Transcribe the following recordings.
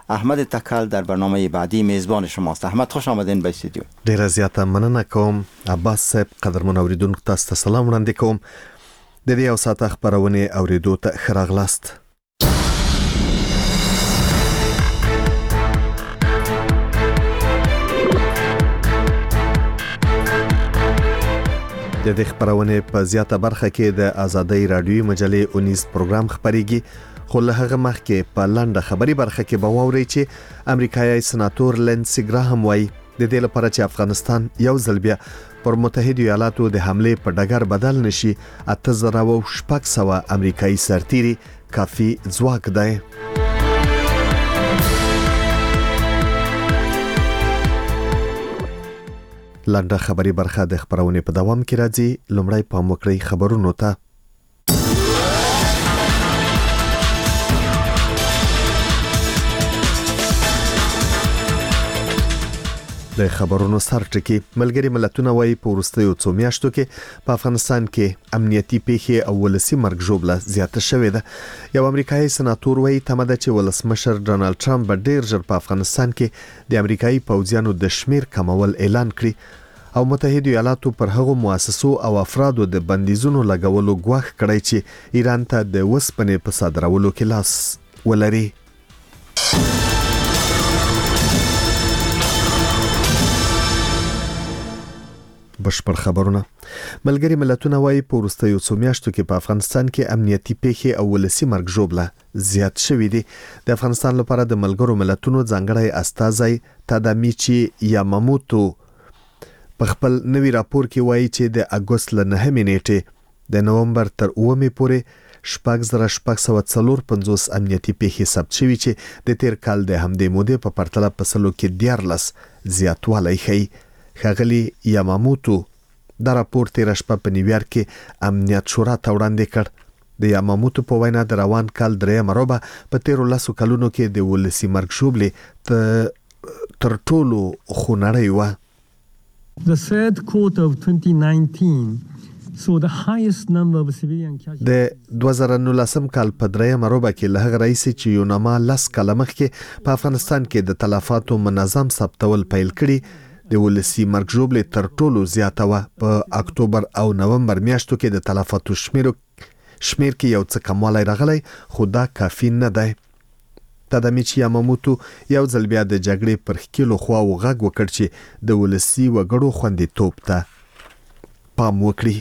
احمد تکل در برنامه بعدی میزبان شماست. احمد خوش آمدین به استودیو. ډیره زیاته مننه کوم. عباس صاحب قدرمن اوریدونکو تاسو ته سلام وړاندې کوم. د دې یو ساعت خبرونه اوریدو ته ښه راغلاست. د دې خبرونه په زیاته برخه کې د آزادۍ رادیوي مجلې 19 پروګرام خبريږي، خو له هغه مخکې په لنډه خبري برخه کې به واورئ چې امریکایي سناتور لینسي ګراهم وايي د دې لپاره چې افغانستان یو ځل بیا پر متحده ایالاتو د حمله په ډګر بدل نشي 8600 امریکایي سرتیري کافي ځواک دی. لنډه خبري برخه د خبرونه په دوام کې راځي. لومړی پام وکړئ خبرونو ته. د خبرونو سرټکی ملګری ملتونه وايي په وروستیو څو میاشتو کې په افغانستان کې امنیتي پیښې او ولسی مرګ ژوبله زیاته شوې ده. یو امریکایي سناتور وايي تمه ده چې ولسمشر ډونالد ټرمپ به ډیر ژر په افغانستان کې د امریکایي پوځیانو د شمیر کمول اعلان کړي او متحده ایالاتو پر هغو مؤسسو او افرادو د بندیزونو لګولو غواخ کړی چې ایران ته د وسپنې په صادرولو کې لاس ولري. بشپړ خبرونه. ملګری ملتونه وايي په وروستیو څو میاشتو کې په افغانستان کې امنیتي پیښې او ولسی مرګ ژوبله زیات شوې دي. د افغانستان لپاره د ملګرو ملتونو ځانګړی استازی تادامیچی یاماموتو په خپل نوی راپور کې وایي چې د اگست ل 9 نیټه د نومبر تر 9 پورې 8650 امنیتي پیښې ثبت شوې چې د تیر کال د همدې مودې په پرتله په سلو کې 14 زیاتوالی ښیي. ښاغلي یاماموتو دا راپور تیر شپه په نیویارک کې امنیت شورا ته وړاندې کړ. د یاماموتو په وینا د روان کال درې مروبه په 13 کلونو کې د ولسی مرګ شوبلې تر ټولو خونړی و. The third quarter of 2019 saw the highest number of civilian casualties. د 2019 کال په درې مروبه کې له رئیس چې یو نامه لاس کلمخ کې په افغانستان کې د تلفاتو منظم ثبتول پیل کړي. د ولسی مرګ ژوبلې تر ټولو زیاته و. په اکتوبر او نومبر میاشتو کې د تلفاتو شمیر کې یو څه کموالی راغلی، خو دا کافی نه دی. تادامیچی یاماموتو یو ځل بیا د جګړې پر ښکیلو خواو غږ وکړ چې د ولسی وګړو خوندیتوب ته پام وکړي.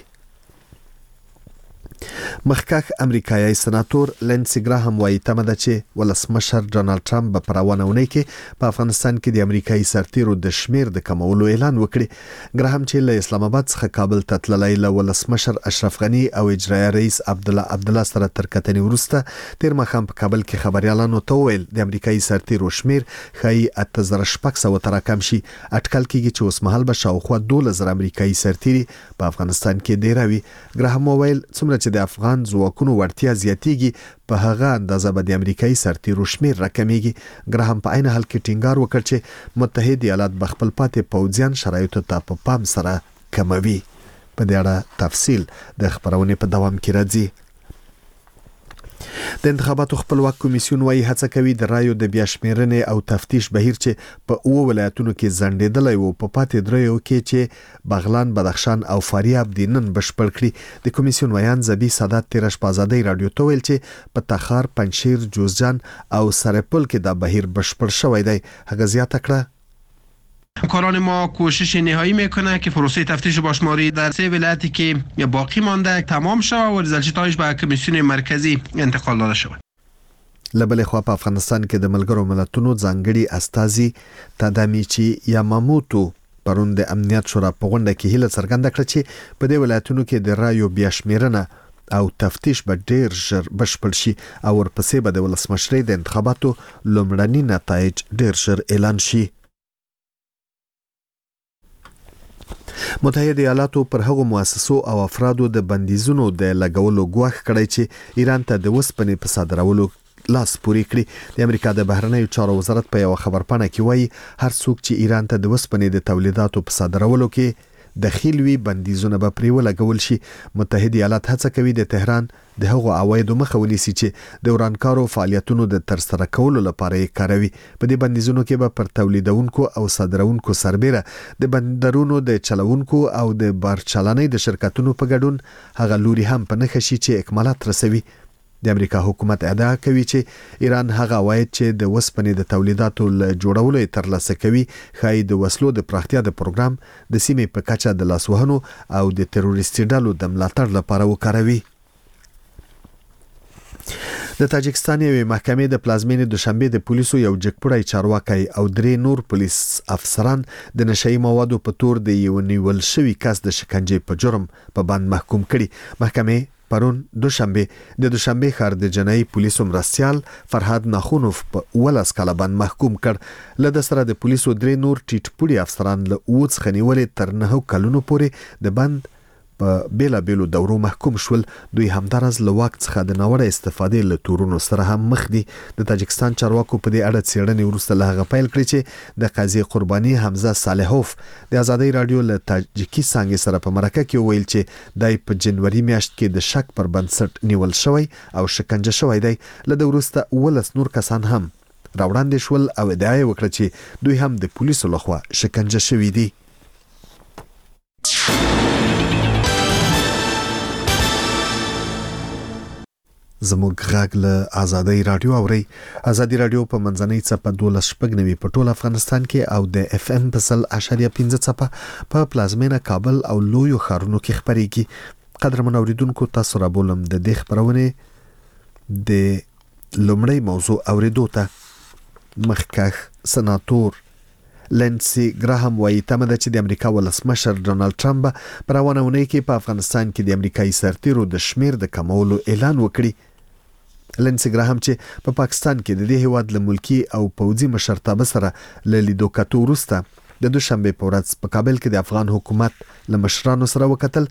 مخکښ امریکایي سناتور لینسي ګراهم وايي تمه ده چې ولسمشر ډونالد ټرمپ به په روانه اونۍ کې په افغانستان کې د امریکایي سرتیرو د شمیر د کمولو اعلان وکړي. ګراهم چې له اسلام آباد څخه کابل ته تللی له ولسمشر اشرف غني او اجرایي رئیس عبدالله سره تر کتنې وروسته تیر ماښام په کابل کې خبريالانو ته وویل د امریکایي سرتیرو شمیر ښایي 8600 ته راکم شي. اټکل کېږي چې اوس مهال به شاوخوا 12000 امریکایي سرتیري په افغانستان کې ډیروي. ګراهم وویل څومره چې د افغان ځواکونو ورتیا زیاتیږي په هغه اندازه به د امریکایي سرتیرو شمیر راکمیږي. ګراهم په عین حال کې ټینګار وکړ چې متحده ایالات به خپل پاتې پوځیان شرایطو ته په پام سره کموي. په دې اړه تفصیل د خبرونه په دوام کې راځي. د انتخاباتو خپلواک کمیسیون وايي هڅه کوي د رایو د بیا شمیرنې او تفتیش بهیر چې په 9 ولایتونو کې ځنډېدلی و په پاتې دریو کې چې بغلان، بدخشان او فاریاب د نن بشپړ کړي. د کمیسیون ویان زبی سادات تیر شپه آزادۍ رادیو ته ویل چې په تخار، پنجشیر، جوزجان او سرپل کې دا بهیر بشپړ شوی دی. هغه زیاته کړه همکاران ما کوشش نهایی میکنه که پروسه تفتیش و باشماری در 3 ولایتی که باقی مانده تمام شود و ریزالت‌هایش به کمیسیون مرکزی انتقال داده شود. لبل خو په افغانستان کې د ملګرو ملتونو ځانګړي استازي تادامیچی یاماموتو پرون د امنیت شورا په غونډه کې هیله څرګنده کړه چې په دې ولایتونو کې د رایو بیا شمیرنه او تفتیش به ډیر ژر بشپړ شي او ورپسې به د ولسمشرۍ د انتخاباتو لومړني نتایج ډیر ژر اعلان شي. متحده ایالاتو پر هغو مؤسسو او افرادو د بندیزونو د لګولو غواخ کړی چې ایران ته د وسپنې په صادرولو لاس پورې کړي. د امریکا د بهرنیو چارو وزارت په یو خبرپاڼه کې وایي هر څوک چې ایران ته د وسپنې د تولیداتو په صادرولو کې دخیل وي بندیزونه به پرې ولګول شي. متحده ایالات هڅه کوي د تهران د هغو عوایدو مخه ونیسي چې د ورانکارو فعالیتونو د ترسره کولو لپاره یې کاروي. په دې بندیزونو کې به پر تولیدونکو او صادرونکو سربېره د بندرونو د چلوونکو او د بارچلانۍ د شرکتونو په ګډون هغه لوري هم په نښه شي چې اکمالات رسوي. د امریکا حکومت ادعا کوي چې ایران هغه عواید چې د وسپنې د تولیداتو له جوړولو ترلاسه کوي ښایي د وسلو د پراختیا د پروګرام د سیمې په کچه د لاسوهنو او د تروریستي ډلو د ملاتړ لپاره وکاروي. د تاجکستان یوې محکمې د پلازمینې دوشنبه د پولیسو یو جګپړی چارواکي او 3 نور پولیس افسران د نشئی موادو په تور د یو نیول شوی کس د شکنجې په جرم په باندې محکوم کړي. محکمې پرون دوشنبه د دوشنبه ښار د جنایي پولیسو مرستیال فرهاد ناخونوف په 18 کاله باندې محکوم کړ. له سره د پولیسو 3 نور ټیټ پوړي افسران له اوڅ خنیولې تر 9 کلونو پورې د بند په بیلا بیلو دورو محکوم شول. دوی همدارز له واک څخه د ناوړه استفادې له تورونو سره هم مخ دي. د تاجکستان چارواکو په دې اړه څېړنې وروسته له هغه پیل کړې چې د قاضي قرباني حمزه صالحوف د ازادۍ رادیو له تاجکي څنګه سره په مرکه کې ویل چې دای په جنوري میاشت کې د شک پر بنسټ نیول شوی او شکنجه شوی دی. له د وروسته 18 نور کسان هم راوړاندې شول او ادعا وکړه چې دوی هم د پولیسو لخوا شکنجه شوي دي. زموږ غږ له ازادۍ رادیو اوري. ازادي رادیو په منځنۍ څپه 12.9 په ټول افغانستان کې او د اف ام په 0.5 څپه په پلازمینه کابل او لویو ښارونو کې خبريږي. قدرمن اوریدونکو تاسو را بولم د دې خبرونه د لومړی موضوع اوریدو ته. مخکښ سناتور لنسی ګراهم وايي تمه ده چې د امریکا ولسمشر ډونالد ټرمپ په روانه اونۍ کې په افغانستان کې د امریکایي سرتیرو د شمیر د کمولو اعلان وکړي. لنسی ګراهم چې په پاکستان کې د دې هیواد له ملکی او پوځي مشرتابه سره له لیدو کتو وروسته د دوشنبه په ورځ په کابل کې د افغان حکومت له مشرانو سره وکتل.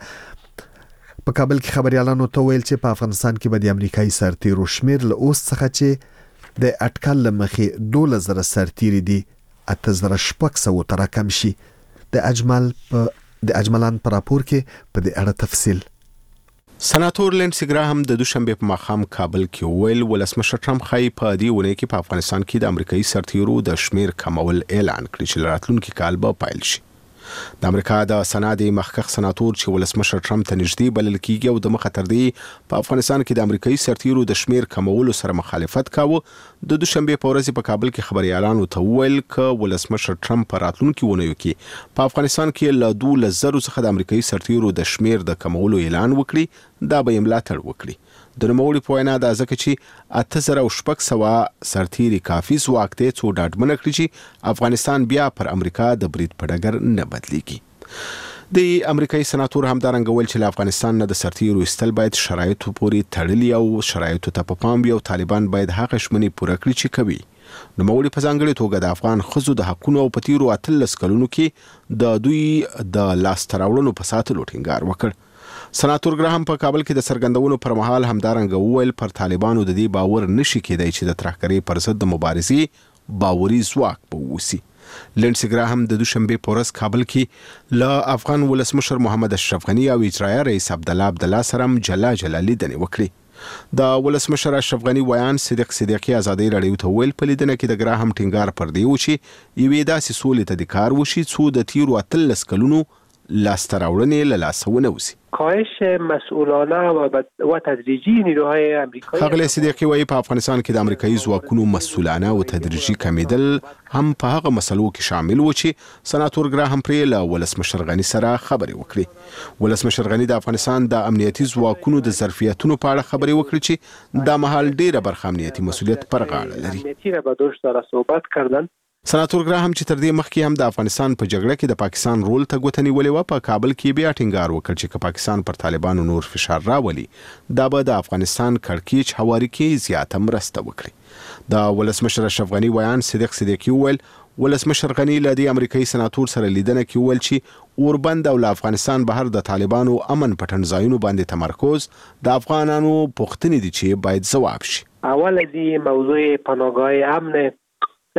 په کابل کې خبريالانو ته ویل چې په افغانستان کې به د امریکایي سرتیرو شمیر له اوس څخه چې د اټکل لمخې 12,000 سرتیري دي 8,600 تر کم شي. د اجملان پر راپور کې په دې اړه تفصیل. سناتور لنسی ګراهم د دوشنبه په ماښام کابل کې ویل ولسمشر ټرمپ خای په دې ونه کې په افغانستان کې د امریکایي سرتیرو د شمیر کمول اعلان کړی چې راتلونکي کال به پایل شي. د امریکا د سناد مخکښ سناتور چې ولسمشر ټرمپ ته نږدې بلل کیږي او د مخاطر دی په افغانستان کې د امریکایي سرتیرو د شمیر کمولو سره مخالفت کاوه. د دوشنبه په ورځ په کابل کې خبريالانو ته ویل ک ولسمشر ټرمپ په راتلونکي ونیو کې په افغانستان کې له 12,000 څخه د امریکایي سرتیرو د شمیر د کمولو اعلان وکړي. دا به ملاتړ وکړي. د نوموړي په وینا دا ځکه چې 8,600 سرتیري کافي ځواک دی څو ډاډمنه کړي چې افغانستان بیا پر امریکا د برید په ډګر نه بدلیږي. د امریکایي سناتور همدارنګه ویل چې له افغانستان نه د سرتیرو ایستل باید شرایطو پورې تړلي او شرایطو ته په پام وي او طالبان باید هغه شمنې پوره کړي چې کوي. نوموړي په ځانګړې توګه د افغان ښځو د حقونو او په تیرو 18 کلونو کې د دوی د لاسته راوړنو په ساتلو ټینګار وکړ. سناتور ګراهم په کابل کې د سرګندونو پر مهال همدارنګه وویل پر طالبانو د دې باور نشي کېدای چې د ترهګرۍ پر ضد د مبارزې باوري ځواک به ووسی. لنسی ګراهم د دوشنبه په ورځ کابل کې له افغان ولسمشر محمد اشرف غنی او اجرایه رئیس عبدالله سره جلا لیدنې وکړي. د ولسمشر اشرف غنی ویان صدیقی ازادۍ رادیو ته ویل په لیدنه کې د ګراهم ټینګار پر دی و چې یوې داسې سولې ته د کار وشي څو د تیرو 18 کلونو لاسته راوړنې له لاسه ونه وځي. کاهش مسئولانه و تدریجی نیروهای آمریکایی. ښاغلی صدیقی وایي په افغانستان کې د امریکایي ځواکونو مسئولانه او تدریجي کمیدل هم په هغه مسلو کې شامل و چې سناتور ګراهم پرې له ولسمشر غنی سره خبرې وکړي. ولسمشر غنی د افغانستان د امنیتي ځواکونو د ظرفیتونو په اړه خبرې وکړي چې دا مهال ډیره برخه امنیتي مسؤلیت پر غاړه لري. امنیتی را به دوش داره صحبت کردن. سناتور ګراهم چې تر دې مخکې هم د افغانستان په جګړه کې د پاکستان رول ته ګوته نیولې وه په کابل کې بیا ټینګار وکړ چې پاکستان پر طالبانو نور فشار راولي دا به د افغانستان کړکېچ هواري کې زیاته مرسته وکړي. د ولسمشر اشرف غنی ویان صدیقی ویل ولسمشر غنی له دې امریکایي سناتور سره لیدنه کې ویل چې اوربند او له افغانستان بهر د طالبانو امن پټن ځایونو باندې تمرکز د افغانانو پوښتنې دي چې باید ځواب شي. اول از موضوع پناهگاه امن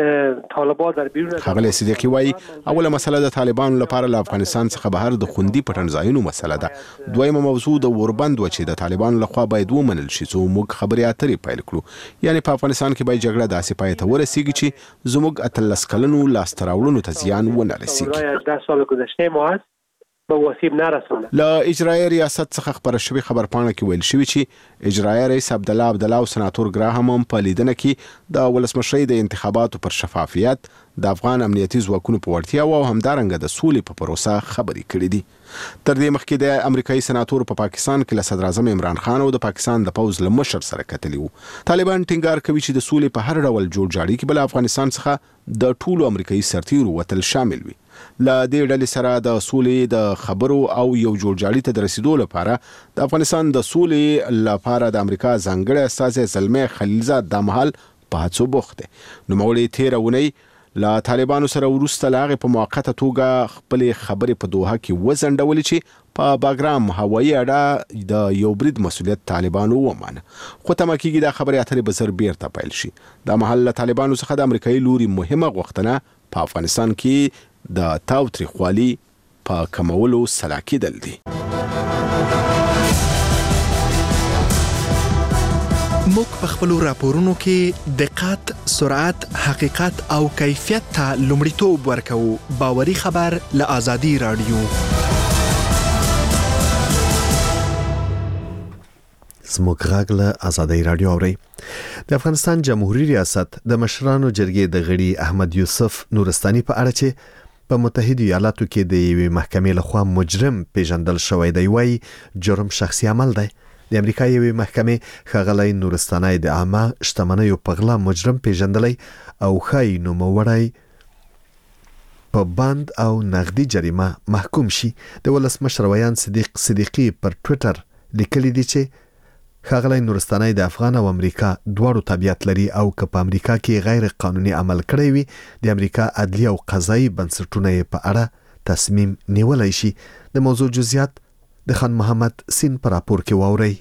طالبان در بیرون ښاغلی صدیقي وایي اوله مسله د طالبانو لپاره له افغانستان څخه بهر د خوندي پټنځایونو مسله ده. دویمه موضوع د اوربند و چې د طالبانو لخوا باید ومنل شي څو موږ خبرې اترې پیل کړو. یعنی په افغانستان کې باید جګړه داسې پای ته ورسیږي چې زموږ 18 کلنو لاسته راوړنو ته زیان ونه رسیږي. 10 سال گذشته ما هست به وسیب نرسونه. له اجرایي ریاست څخه خبره شوې خبرپاڼه کې ویل شوی چې اجرایي رئیس عبدالله او سناتور ګراهم هم په لیدنه کې د ولسمشرۍ د انتخاباتو پر شفافیت، د افغان امنیتي ځواکونو په وړتیا او همدارنګه د سولې په پروسه خبرې کړې دي. تر دې مخکې د امریکایي سناتور په پاکستان کې له صدر اعظم عمران خان او د پاکستان د پوځ له مشر سره کتلي وو. طالبان ټینګار کوي چې د سولې په هر ډول جوړجاړي کې بل افغانستان څخه د ټولو امریکایي سرتیرو وتل شامل وي. له دې ډلې سره د سولې د خبرو او یو جوړجاړي ته د رسیدو لپاره د افغانستان د سولې لپاره د امریکا ځانګړی استازی زلمي خلیلزاد د مهال په هڅو بوخت دی. نوموړي تېره اونۍ له طالبانو سره وروسته له هغې په موقته توګه خپلې خبرې په دوحه کې وځنډولې چې په باګرام هوایي اډه د یو برید مسؤلیت طالبانو ومانه. خو تمه کېږي دا خبرې اترې به زر بیرته پیل شي. دا مهال له طالبانو څخه د امریکایي لوري مهمه غوښتنه په افغانستان کې د تاوتریخوالي په کمولو سلا کېدل دي. موږ په خپلو راپورونو کې دقت، سرعت، حقیقت او کیفیت ته لومړیتوب ورکوو. باوري خبر له آزادي رادیو. زموږ غږ له آزادۍ رادیو اورئ. د افغانستان جمهوریت ریاست د مشرانو جرګې د غړي احمد یوسف نورستاني په اړه چې په متحده ایالاتو کې د یوې محکمې لخوا مجرم پیژندل شوی دی وایي جرم شخصي عمل دی. د امریکا یوې محکمې ښاغلی نورستاني د عامه شتمنیو په غلا مجرم پیژندلی او ښایي نوموړی په بند او نغدي جریمه محکوم شي. د ولسمشر ویان صدیقي پر ټویټر لیکلی دی چې ښاغلی نورستاني د افغان او امریکا دواړو طبیعت لري او که په امریکا کې غیر قانوني عمل کړی وي د امریکا عدلي او قضایي بنسټونه یې په اړه تصمیم نیولی شي. د موضوع جزئیات د خان محمد سین پر راپور کې واورئ.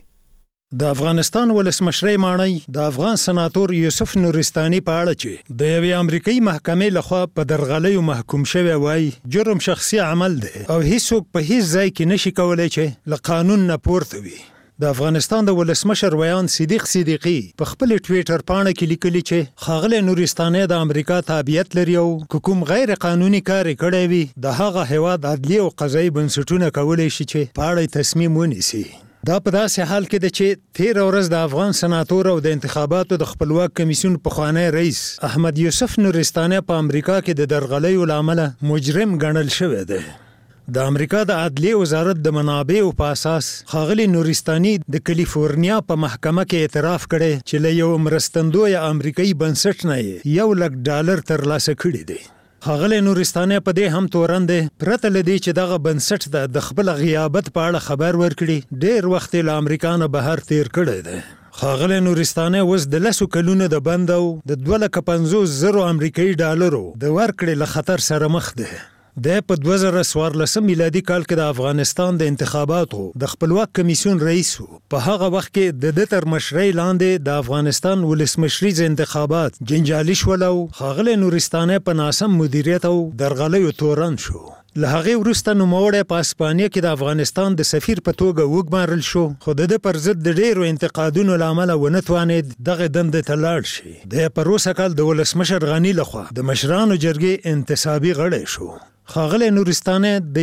د افغانستان ولسمشرۍ ماڼۍ د افغان سناتور یوسف نورستاني په اړه چې د یوې امریکایي محکمې لخوا په درغلیو محکوم شوی وایي جرم شخصي عمل دی او هیڅوک په هیڅ ځای کې نشي کولی چې له قانون نه پورته وي. د افغانستان د ولسمشر ویان صدیقي په خپل ټویټر پاڼه کې لیکلي چې ښاغلی نورستاني د امریکا تابعیت لري او کوم غیر قانوني کار کړی وي د هغه هیواد عدلي او قضایي بنسټونه کولی شي چې په اړه تصمیم ونیسي. دا په داسې حال کې ده چې تېره ورځ د افغان سناتور او د انتخاباتو د خپلواک کمیسیون پخوانی رئیس احمد یوسف نورستاني په امریکا کې د درغلیو له امله مجرم ګڼل شوی دی. د امریکا د عدلیې وزارت د منابعو په اساس ښاغلی نورستاني د کالیفورنیا په محکمه کې اعتراف کړی چې له یو مرستندوی امریکایي بنسټ نه $1,00,000 ترلاسه کړي دي. ښاغلی نورستاني په دې هم تورن دی پرته له دې چې دغه بنسټ د خپل غیابت په اړه خبر ورکړي ډېر وخت له امریکا نه بهر تیر کړی دی. ښاغلی نورستاني اوس د 10 کلونو د بند او د $250,000 امریکایي ډالرو د ورکړې له خطر سره مخ دی. د په 2014 میلادي کال کې د افغانستان د انتخاباتو د خپلواک کمیسیون رئیس په هغه وخت کې د تر مشرۍ لاندې د افغانستان ولسمشریز انتخابات جنجالي شول او ښاغلی نورستاني په ناسم مدیریت او درغلیو تورن شو. له هغې وروسته نوموړی په اسپانیا کې د افغانستان د سفیر په توګه وګمارل شو خو د ده پر ضد د ډېرو انتقادونو له امله ونه توانېد دغه دندې ته لاړ شي. د پروسه کال د ولسمشر غني لخوا د مشرانو جرګې انتصابي غړی شو. ښاغلی نورستاني د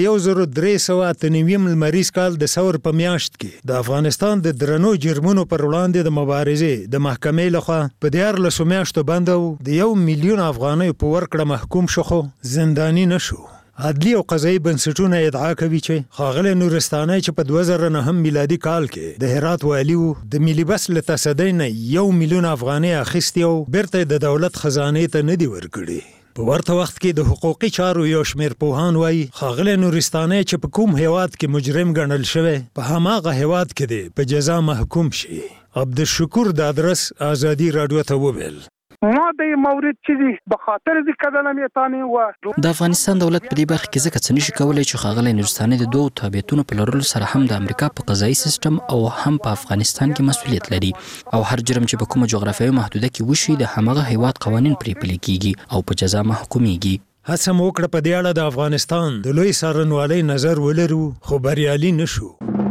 1398 لمریز کال د ثور په میاشت کې د افغانستان د درنو جرمونو پر وړاندې د مبارزې د محکمې لخوا په 14 میاشتو بند او د 1,000,000 افغانیو په ورکړه محکوم شو خو زنداني نشو. عدلي او قضایي بنسټونه ادعا کوي چې ښاغلی نورستاني چې په 2009 میلادي کال کې د هرات والي و د ملي بس له تصدۍ نه 1,000,000 افغانۍ اخیستې او بیرته د دولت خزانې ته نه دي ورکړي. په ورته وخت کې د حقوقي چارو یو شمېر پوهان وایي ښاغلی نورستاني چې په کوم هیواد کې مجرم ګڼل شوی په هماغه هیواد کې دی په جزا محکوم شي. عبدالشکور د ادرس آزادي راډیو ته وویل. ماده مورد چیزی به خاطر ذکر نمیتانی و د افغانستان دولت په دې برخه کې ځکه څه نشي کولای چې ښاغلی نورستاني د دوو تابعیتونو په لرلو سره هم د امریکا په قضایي سیستم او هم په افغانستان کې مسؤلیت لري او هر جرم چې په کومه جغرافیایي محدوده کې وشي د همغه هیواد قوانین پرې پلي کیږي او په جزا محکومیږي. هڅه مو وکړه په دې اړه د افغانستان د لوی څارنوالۍ نظر ولرو خو بریالي نشو.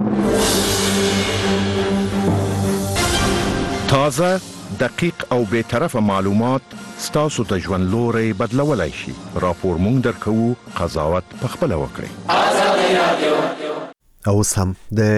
تازه، دقیق او بے طرفه معلومات ستاسو ته ژوند لوري بدلولای شي. راپور مونږ درکوو، قضاوت پخپله وکړئ. او سم د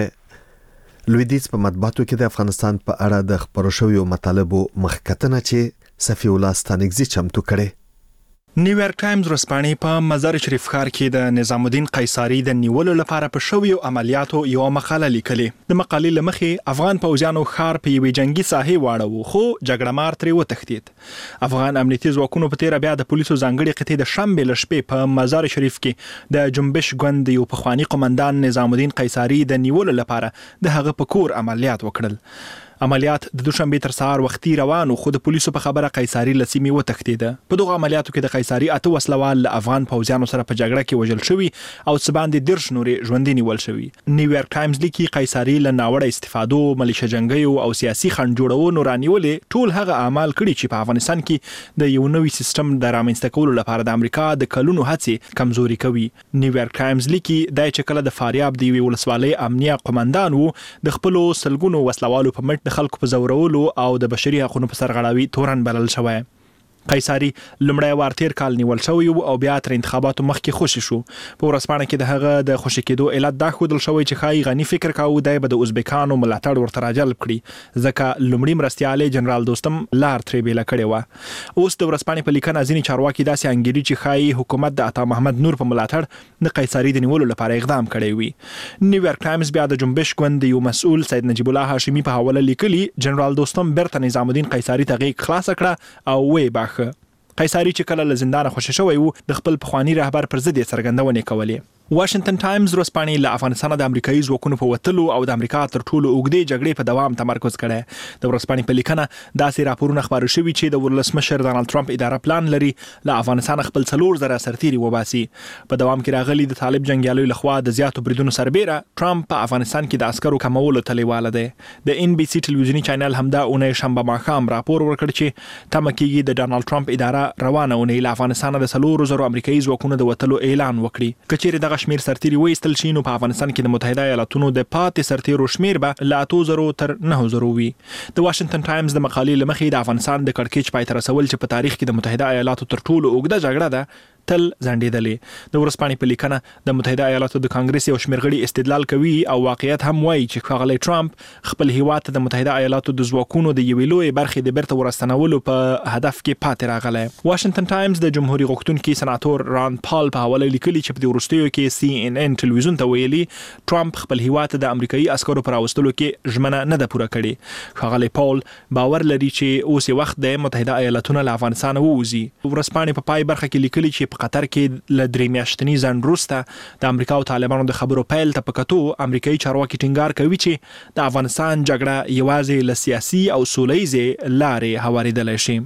لویدیځ په مطبوعاتو کې د افغانستان په اړه د خبرو شویو مطالبو مخکتنه چې صفی الله ستانکزي چمتو کړي. نیویارک ټایمز ورځپاڼې په مزار شریف ښار کې د نظام الدین قیصاري د نیولو لپاره په شویو عملیاتو یو مقاله لیکلې. د مقالې له مخې افغان پوځیانو ښار په یوې جنگي ساحې واړو خو جګړه مار ترې وتښتید. افغان امنیتي ځواکونو په تیره بیا د پولیسو ځانګړي قطعې د شنبې له شپې په مزار شریف کې د جنبش ګوند یو پخواني قومندان نظام الدین قیصاري د نیولو لپاره د هغه په کور عملیات وکړل. عملیات د دوشنبه تر سهار وختي روانو خو د پولیسو په خبره قیصاري له سیمې وتښتید. په دغه عملیاتو کې د قیصاري 8 وسلوال له افغان پوځیانو سره په جګړه کې وژل شوي او څه باندې 10 نورې ژوندي نیول شوي. نیویارک ټایمز لیکي قیصاري له ناوړه استفادو، ملیشه جنګیو او سیاسي خنډ جوړونو رانیولې ټول هغه اعمال کړي چې په افغانستان کې د یو نوي سیستم د رامنځته کولو لپاره د امریکا د کلونو هڅې کمزوري کوي. نیویارک ټایمز لیکي دا چې کله د فاریاب د یوې ولسوالۍ امنیه قومندان وو د خپل سلګونو وسلوالو په مټ د خلکو په زورولو او د بشري حقوقو په سرغړاوي تورن بلل شوی. قیصاري لمړی وار تیر کال نیول شوی او بیا تر انتخاباتو مخکې خوشی شو. په ورځپاڼه کې د هغه د خوشی کېدو علت دا ښودل شوی چې ښایي غني فکر کاوه دی به د ازبکانو ملاتړ ورته راجلب کړي ځکه لومړي مرستیالی جنرال دوستم لار ترې بیله کړې وه. اوس د ورځپاڼې په لیکنه ځینې چارواکي داسې انګیري چې ښایي حکومت د عطا محمد نور په ملاتړ د قیصاري د نیولو لپاره اقدام کړی وي. نیویارک ټایمز بیا د جنبش ګوند یو مسؤل سید نجیب الله هاشمي په حواله لیکلي جنرال دوستم بیرته نظام الدین قیصاري ته غیږ خلاصه کړه او ویې باښه. قیصاري چې کله له زندانه خوشی شوی وو د خپل پخواني رهبر پر ضد یې څرګندونې کولې. واشنگټن ټایمز ورځپاڼې له افغانستان د امریکایي ځواکونو په وتلو او د امریکا تر ټولو اوږدې جګړې په دوام تمرکز کړی. د ورځپاڼې په لیکنه داسې راپورونه خپاره شوي چې د ولسمشر ډانلډ ټرمپ اداره پلان لري له افغانستان خپل 4000 سرتیري وباسي. په دوام کې راغلي د طالب جنگیالیو لخوا د زیاتو بریدونو سربیره ټرمپ په افغانستان کې د عسکرو کمولو تلیواله دی. د ان بي سي ټلویزیونی چینل همدا اونۍ شنبه ماښام راپور ورکړ چې تمه کېږي د ډانلډ ټرمپ اداره روانه اونۍ له افغانستان د 4000 امریکایي ځواکونو د وتلو اعلان وکړي. که چیرې دغه شمیر سرتیري وایستل شي نو په افغانستان کې د متحده ایالاتونو د پاتې سرتیرو شمیر به له 8000 تر 9000 وي. د واشنگټن ټایمز د مقالې له مخې د افغانستان د کړکېچ پای ته رسول چې په تاریخ کې د متحده ایالاتو تر ټولو اوږده جګړه ده تل ځنډېدلې. د ورځپاڼې په لیکنه د متحده ایالاتو د کانګرس یو شمېر غړي استدلال کوي او واقعیت هم وایي چې ښاغلی ټرمپ خپل هیواد ته د متحده ایالاتو د ځواکونو د یوې لویې برخې د بیرته ورستنولو په هدف کې پاتې راغلی. واشنگټن ټایمز د جمهوریت غوښتونکي سناتور ران پال په حواله لیکلي چې په دې وروستیو کې CNN ټلویزیون ته ویلي ټرمپ خپل هیواد ته د امریکایي عسکرو پر راوستلو کې ژمنه نه ده پوره کړې. ښاغلی پال باور لري چې اوس یې وخت د متحده ایالاتونو له افغانستان ووځي. ورځپاڼې په پای برخه کې لیکلي چې په قطر کې له 3 میاشتني ځنډ وروسته د امریکا او طالبانو د خبرو پیل ته په کتو امریکایي چارواکي ټینګار کوي چې د افغانستان جګړه یوازې له سیاسي او سولهییزې لارې هوارېدلی شي.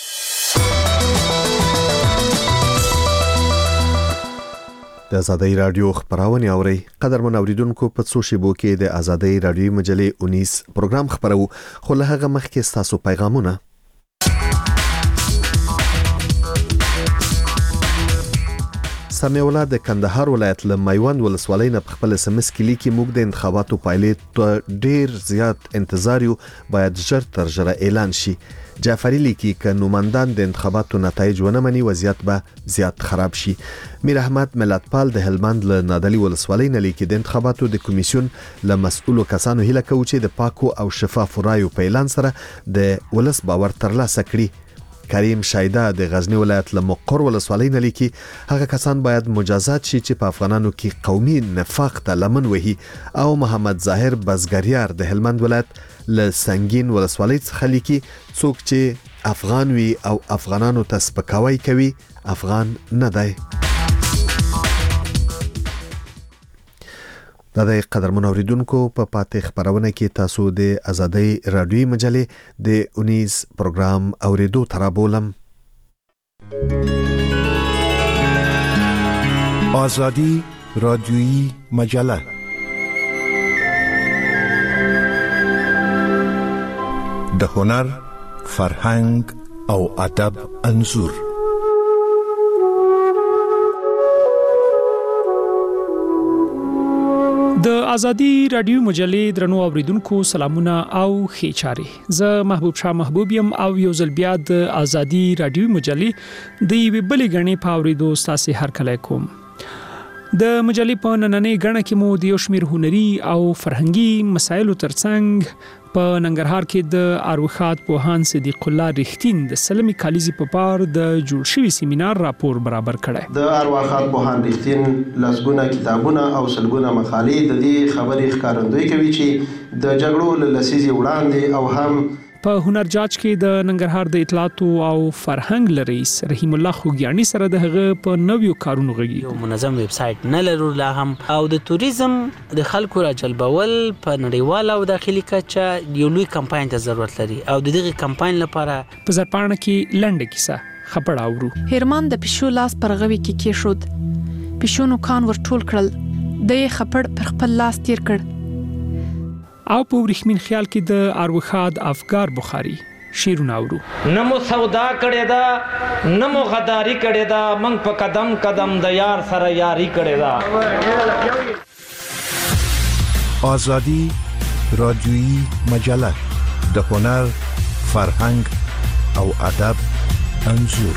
د آزادۍ رادیو خبرونه اوري. قدرمن اوریدونکو په څو شیبو کې د آزادۍ رادیو مجلې 19 پروګرام خبرو خو له هغه مخکې تاسو پیغامونه. سمیع الله د کندهار ولایت له میوند ولسوالۍ نه په خپل SMS کې لیکي موږ د انتخاباتو پایلې ته ډیر زیات انتظار یو باید ژر تر ژره اعلان شي. جعفری لیکي که نوماندان د انتخاباتو نتایج ونه مني وضعیت به زیات خراب شي. میر احمد ملتپال د هلمند له نادلی ولسوالۍ نه لیکي د انتخاباتو د کمیسیون له مسؤلو کسانو هیله کوي چې د پاکو او شفافو رایو په اعلان سره د ولس باور ترلاسه کړي. کریم شایده د غزنی ولایت له مقر ولسوالۍ نه لیکي هغه کسان باید مجازات شي چې په افغانانو کې قومي نفاق ته لمن وهي. او محمد ظاهر بزګریار د هلمند ولایت له سنگین ولسوالۍ څخه لیکي څوک چې افغان وي او افغانانو ته سپکاوی کوي افغان نه دی. د قدرمن اوریدونکو په پاتې خبرونه کې تاسو د ازادي رادیوي مجلې د 19 پروګرام اوریدو ترابولم. آزادی رادیویی مجله د هنر، فرهنګ او ادب انځور. د ازادي رادیو مجلې درنو اوریدونکو سلامونه او ښه چاري. زه محبوب شاه محبوب يم او یو ځل بیا د ازادي رادیو مجلې د یوې بلې غنې په اوریدو ستاسو هر کله کوم. د مجلې په نننۍ غنه کې مو د یو شمېر هنري او فرهنګي مسایلو ترڅنګ په ننګرهار کې د اروخات پوهان صدیق الله رښتین د سلمي کالیزي په پار د جوړ شوی سیمینار راپور برابر کړی. د اروخات پوهان رښتین لسګونه کتابونه او سلګونه مقالې د دې خبرې ښکارندوی کوي چې د جګړو له لسیزې وړاندې او هم په هنر جاج کې د ننګرهار د اطلاعات او فرهنګ رئیس رحیم الله خوګیانی سره د هغه په نویو کارونو غږی. یو منظم ویب سټ نه لرو لا هم او د توریزم د خلکو راجلبول په نړیواله او داخلي کچه یو لوی کمپاین ته ضرورت لري او د دغه کمپاین لپاره په زرپاڼه کې لنډه کیسه خبر اورو. هرمان د پښو لاس پر غوي کې کېښود، پښونو کان ورټول کړل، د خپړ پر خپل لاس تیر کړ. او په ورخمین خیال کې د اروخاد افګار بخاری شیرونه اورو. نمو سودا کړی دا نمو غداری کړی دا منګ په قدم قدم د یار سره یاری کړی دا. آزادی رادیویی مجله د هنر، فرهنګ او ادب انځور.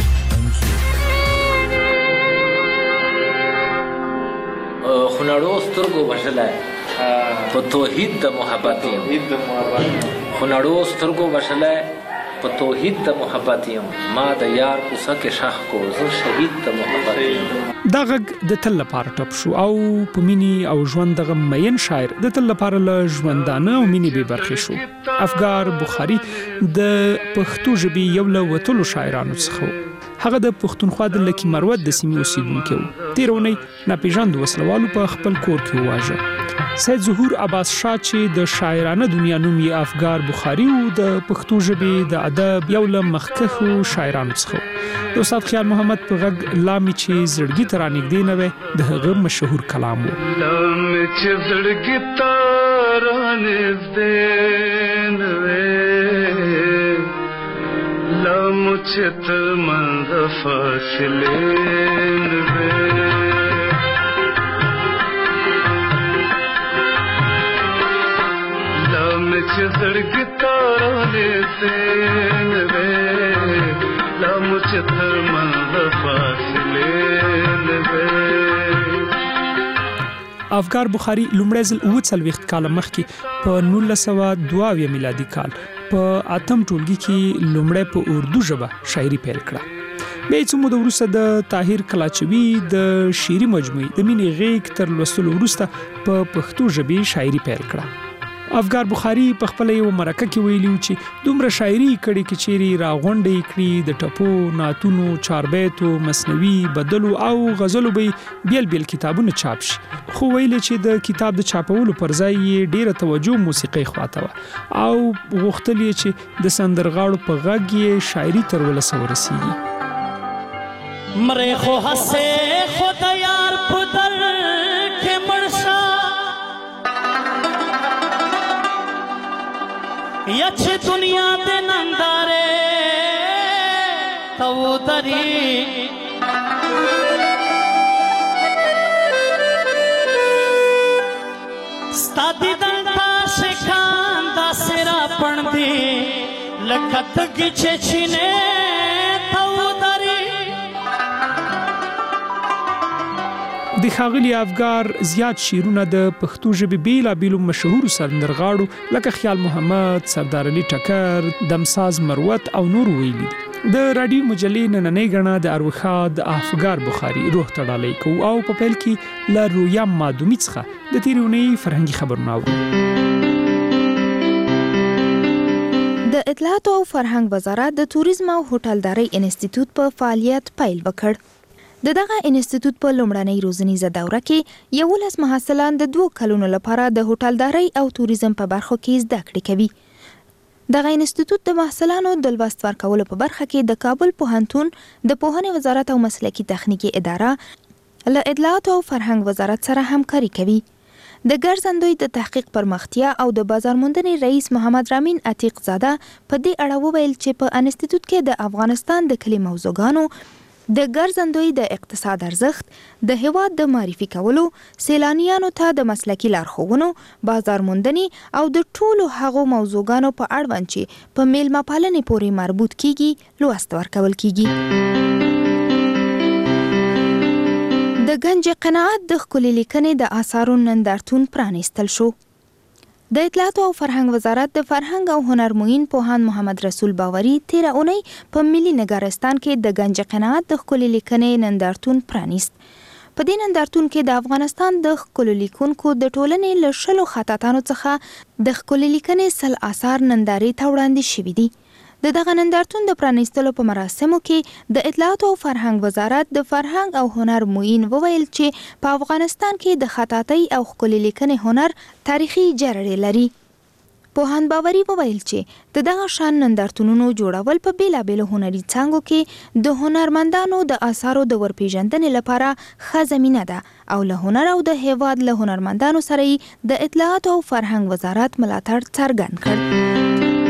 خنړو سترګو وشلای په توحید د محبت یم، خنړو سترګو وشلای په توحید د محبت یم، ما د یار کوڅه کې شخ کو زه شهید د محبت یم. دا غږ د تل لپاره ټپ شو او په مینی او ژوند دغه مین شاعر د تل لپاره له ژوندانه او مینی به برخې شو. افګار بخاری د پښتو ژبې یو له وتلو شاعرانو څخه هغه د پښتونخوا د لکی مروت د سیمې اوسیدونکو تیرونی ناپېژاند وسلوالو په خپل کور کې واژه. سید ظهور عباس شاه چې د شاعرانه دنیا نوم یې افګار بخاری او د پښتو ژبې د ادب یو له مخکښو شاعرانو څخه د استاد خیال محمد په غږ لامي چې زړګي تر نږدې نه وي د هغه مشهور کلام و. لامي چې زړګي تر نږدې نه وي لامي چې تر منځ فاصله نه وي چې زړګي تارانه سین وې لمو چې تر منځ فاصله لوي. افګار بخاری لومړی ځل 40 کال مخکې په 1902 میلادي کال په اتم ټولګي کې لومړی په اردو ژبه شاعري پیل کړه. بیا څو موده وروسته د طاهر کلاچوي د شعري مجموعې د مینې غېږ تر لوستلو وروسته په پښتو ژبې شاعري پیل کړه. افګار بخاری په خپل یو مرکه کې ویلي چې دومره شاعري کړي کې چیرې راغونډې کړي د ټپو، نعتونو، چاربیتو، مثنوي، بدلو او غزلو به بیل بیل کتابونه چاپ شي. خو ویل چې د کتاب د چاپولو پر ځای یې ډیره توجه موسیقي خواته او غوښتل چې د سندرغاړو په غږ یې شاعري تر ولسه ورسیږي. مره خو حسه خود یار پدر کې مرشا یچ دنیا دے نندارے تو دری ستادی دنتا شکان دا سرا پن دی لکت گچے چھنے تو دری. د ښاغلي افګار زیات شعرونه د پښتو ژبې بیلابیلو مشهورو سندرغاړو لکه خیال محمد، سردار علي ټکر، دمساز مروت او نور ویلي. د رادیو مجلې نننۍ غڼه د اروخاد افګار بخاری روح تړالی کو او په پیل کې له رویا مادومي څخه د تیرونی فرهنګي خبرونه اورو. د اطلاعات او فرهنګ وزارت د توریزم او هوټلدارۍ انسټیټیوټ په فعالیت پیل وکړ. د دغه انسټیټیوټ په لومړنۍ روزنیزه دوره کې 11 محصلان د 2 کلونو لپاره د هوټلدارۍ او توریزم په برخو کې زده کړې کوي. دغه انسټیټیوټ د محصلانو د لوست ورکولو په برخه کې د کابل پوهنتون د پوهنې وزارت او مسلکي تخنیکي اداره له اطلاعات او فرهنګ وزارت سره همکاري کوي. د ګرځندوی د تحقیق پرمختیا او د بازار موندنې رئیس محمد رامین عتیق زاده په دې اړه وویل چې په انسټیټیوټ کې د افغانستان د کلي موضوعګانو د ګرځندوی د اقتصاد ارزښت، د هیواد د معرفي کولو، سیلانیانو ته د مسلکي لارښوونو، بازار موندنې او د ټولو هغو موضوعګانو په اړوند چې په میلمه پالنې پورې مربوط کیږي لوست ورکول کیږي. د گنج قناعت د ښکلي لیکنې د آثارو نندارتون پرانیستل شو. د اطلاعات او فرهنګ وزارت د فرهنګ او هنر معین پوهاند محمد رسول باوري تیره اونۍ په ملي نګارستان کې د گنج قناعت د ښکلي لیکنې نندارتون پرانیست. په دې نندارتون کې د افغانستان د ښکلو لیکونکو د ټولنې له 10 خطاطانو څخه د ښکلي لیکنې 100 آثار نندارې ته وړاندې شوي دي. د دغه نندارتون د پرانیستلو په مراسمو کې د اطلاعات او فرهنګ وزارت د فرهنګ او هنر معین وویل چې په افغانستان کې د خطاطۍ او ښکلي لیکنې هنر تاریخي جرړې لري. پوهاند باوري وویل چې د دغه شان نندارتونونو جوړول په بیلابیلو هنري څانګو کې د هنرمندانو د آثارو د ورپېژندنې لپاره ښه زمینه ده او له هنر او د هیواد له هنرمندانو سره یې د اطلاعات او فرهنګ وزارت ملاتړ څرګند کړ.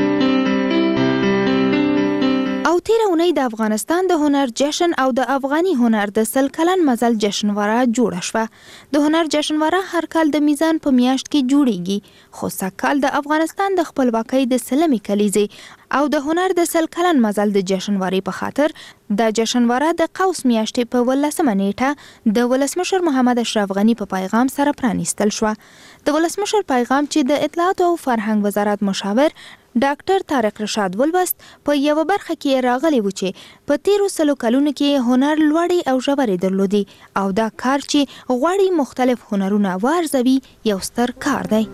او تیره اونۍ د افغانستان د هنر جشن او د افغاني هنر د 100 کلن مزل جشنواره جوړه شوه. د هنر جشنواره هر کال د میزان په میاشت کې جوړیږي، خو سږکال د افغانستان د خپلواکۍ د 100مې کلیزې او د هنر د 100 کلن مزل د جشنوارې په خاطر د جشنواره د قوس میاشتې په 18مه نیټه د ولسمشر محمد اشرف غني په پیغام سره پرانیستل شوه. د ولسمشر پیغام چې د اطلاعات او فرهنګ وزارت مشاور ډاکټر طارق رشاد ولوست په یو برخه کې راغلی و چې په 13 کلونو کې هنر لوړې او ژورې درلودي او دا کار چې غواړي مختلف هنرونه وارزوي یو ستر کار دی.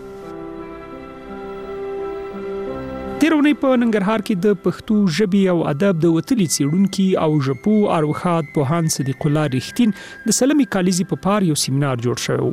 تیرونی په ننګرهار کې د پښتو ژبې او ادب د وتلي څېړونکي او ژبو اروخات پوهاند صدیق الله رښتین د 100مې کالیزې په پار یو سیمینار جوړ شوی و.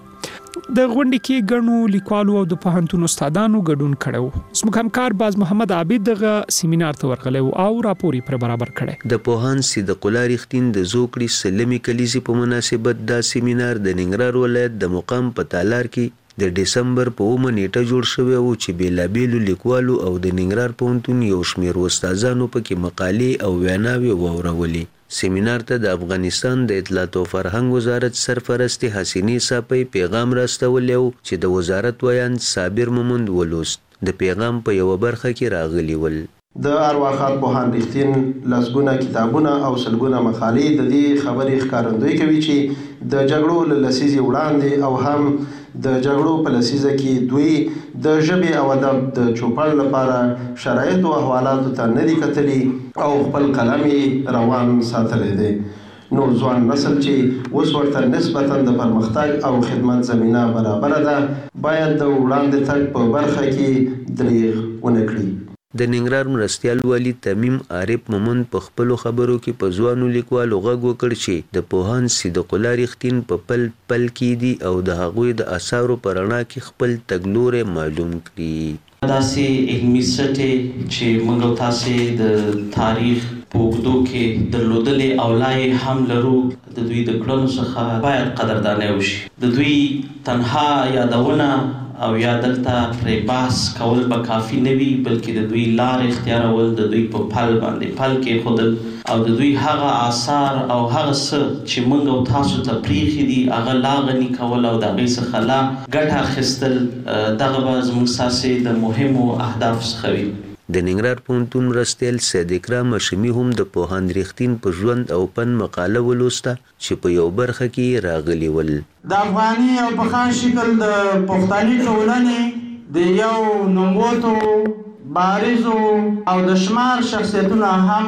د غونډې کې ګڼو لیکوالو او د پوهنتون استادانو ګډون کړی و. زموږ همکار باز محمد عابد دغه سیمینار ته ورغلی و او راپور یې پر برابر کړی. د پوهاند صدیق الله رښتین د زوکړې 100مې کالیزې په مناسبت دا سیمینار د ننګرهار ولایت د مقام په تالار کې د ډسمبر په 9 نیټه جوړ شوی و چې بیلابیلو لیکوالو او د ننګرهار پوهنتون یو شمېر استادانو پکې مقالې او ویناوې واورولې. سیمینار ته د افغانستان د اطلاعات او فرهنګ وزارت سرپرست حسینې صافی پیغام راستولی و چې د وزارت ویاند صابر مومند ولوست. د پیغام په یو برخه کې راغلی ول: د ارواخات پوهاند رښتین لسګونه کتابونه او سلګونه مقالې د دې خبرې ښکارندوی کوي چې د جګړو له لسیزې وړاندې او هم د جګړو په لسیزه کې دوی د ژبې او ادب د چوپړ لپاره شرایط او احوالاتو ته نه دي کتلي او خپل قلم یې روان ساتلی دی. نو ځوان نسل چې اوس ورته نسبتا د پرمختګ او خدمت زمینه برابره ده باید د وړاندې تګ په برخه کې دریغ ونه کړي. د ننګرهار مرستیال والي تمیم عارف مومند په خپلو خبرو کې په ځوانو لیکوالو غږ وکړ چې د پوهاند صدیق الله رښتین په پل پل کې دي او د هغوی د اثارو په رڼا کې خپل تګلوری معلوم کړي. داسې علمي سټې چې موږ او تاسې د تاریخ په اوږدو کې درلودلې او لا یې هم لرو د دوی د کړنو څخه باید قدرداني وشي. د دوی تنها یادونه او یا دلته پرې بحث کول به کافي نه وي بلکې د دوی لارې اختیارول، د دوی په پل باندې پل کېښودل او د دوی هغه آثار او هغه څه چې موږ او تاسو ته پرېښي دي هغه لا غني کول او د هغې څخه لا ګټه اخیستل، دغه به زموږ ستاسې د مهمو اهدافو څخه وي. د ننګرهار پوهنتون مرستیال سید اکرام هاشمي هم د پوهاند رښتین په ژوند او فن مقاله ولوسته چې په یو برخه کې راغلي ول. د افغاني او په خاص شکل د پښتني ټولنې د یو نوموتو بارزو او د شمار شخصیتونه هم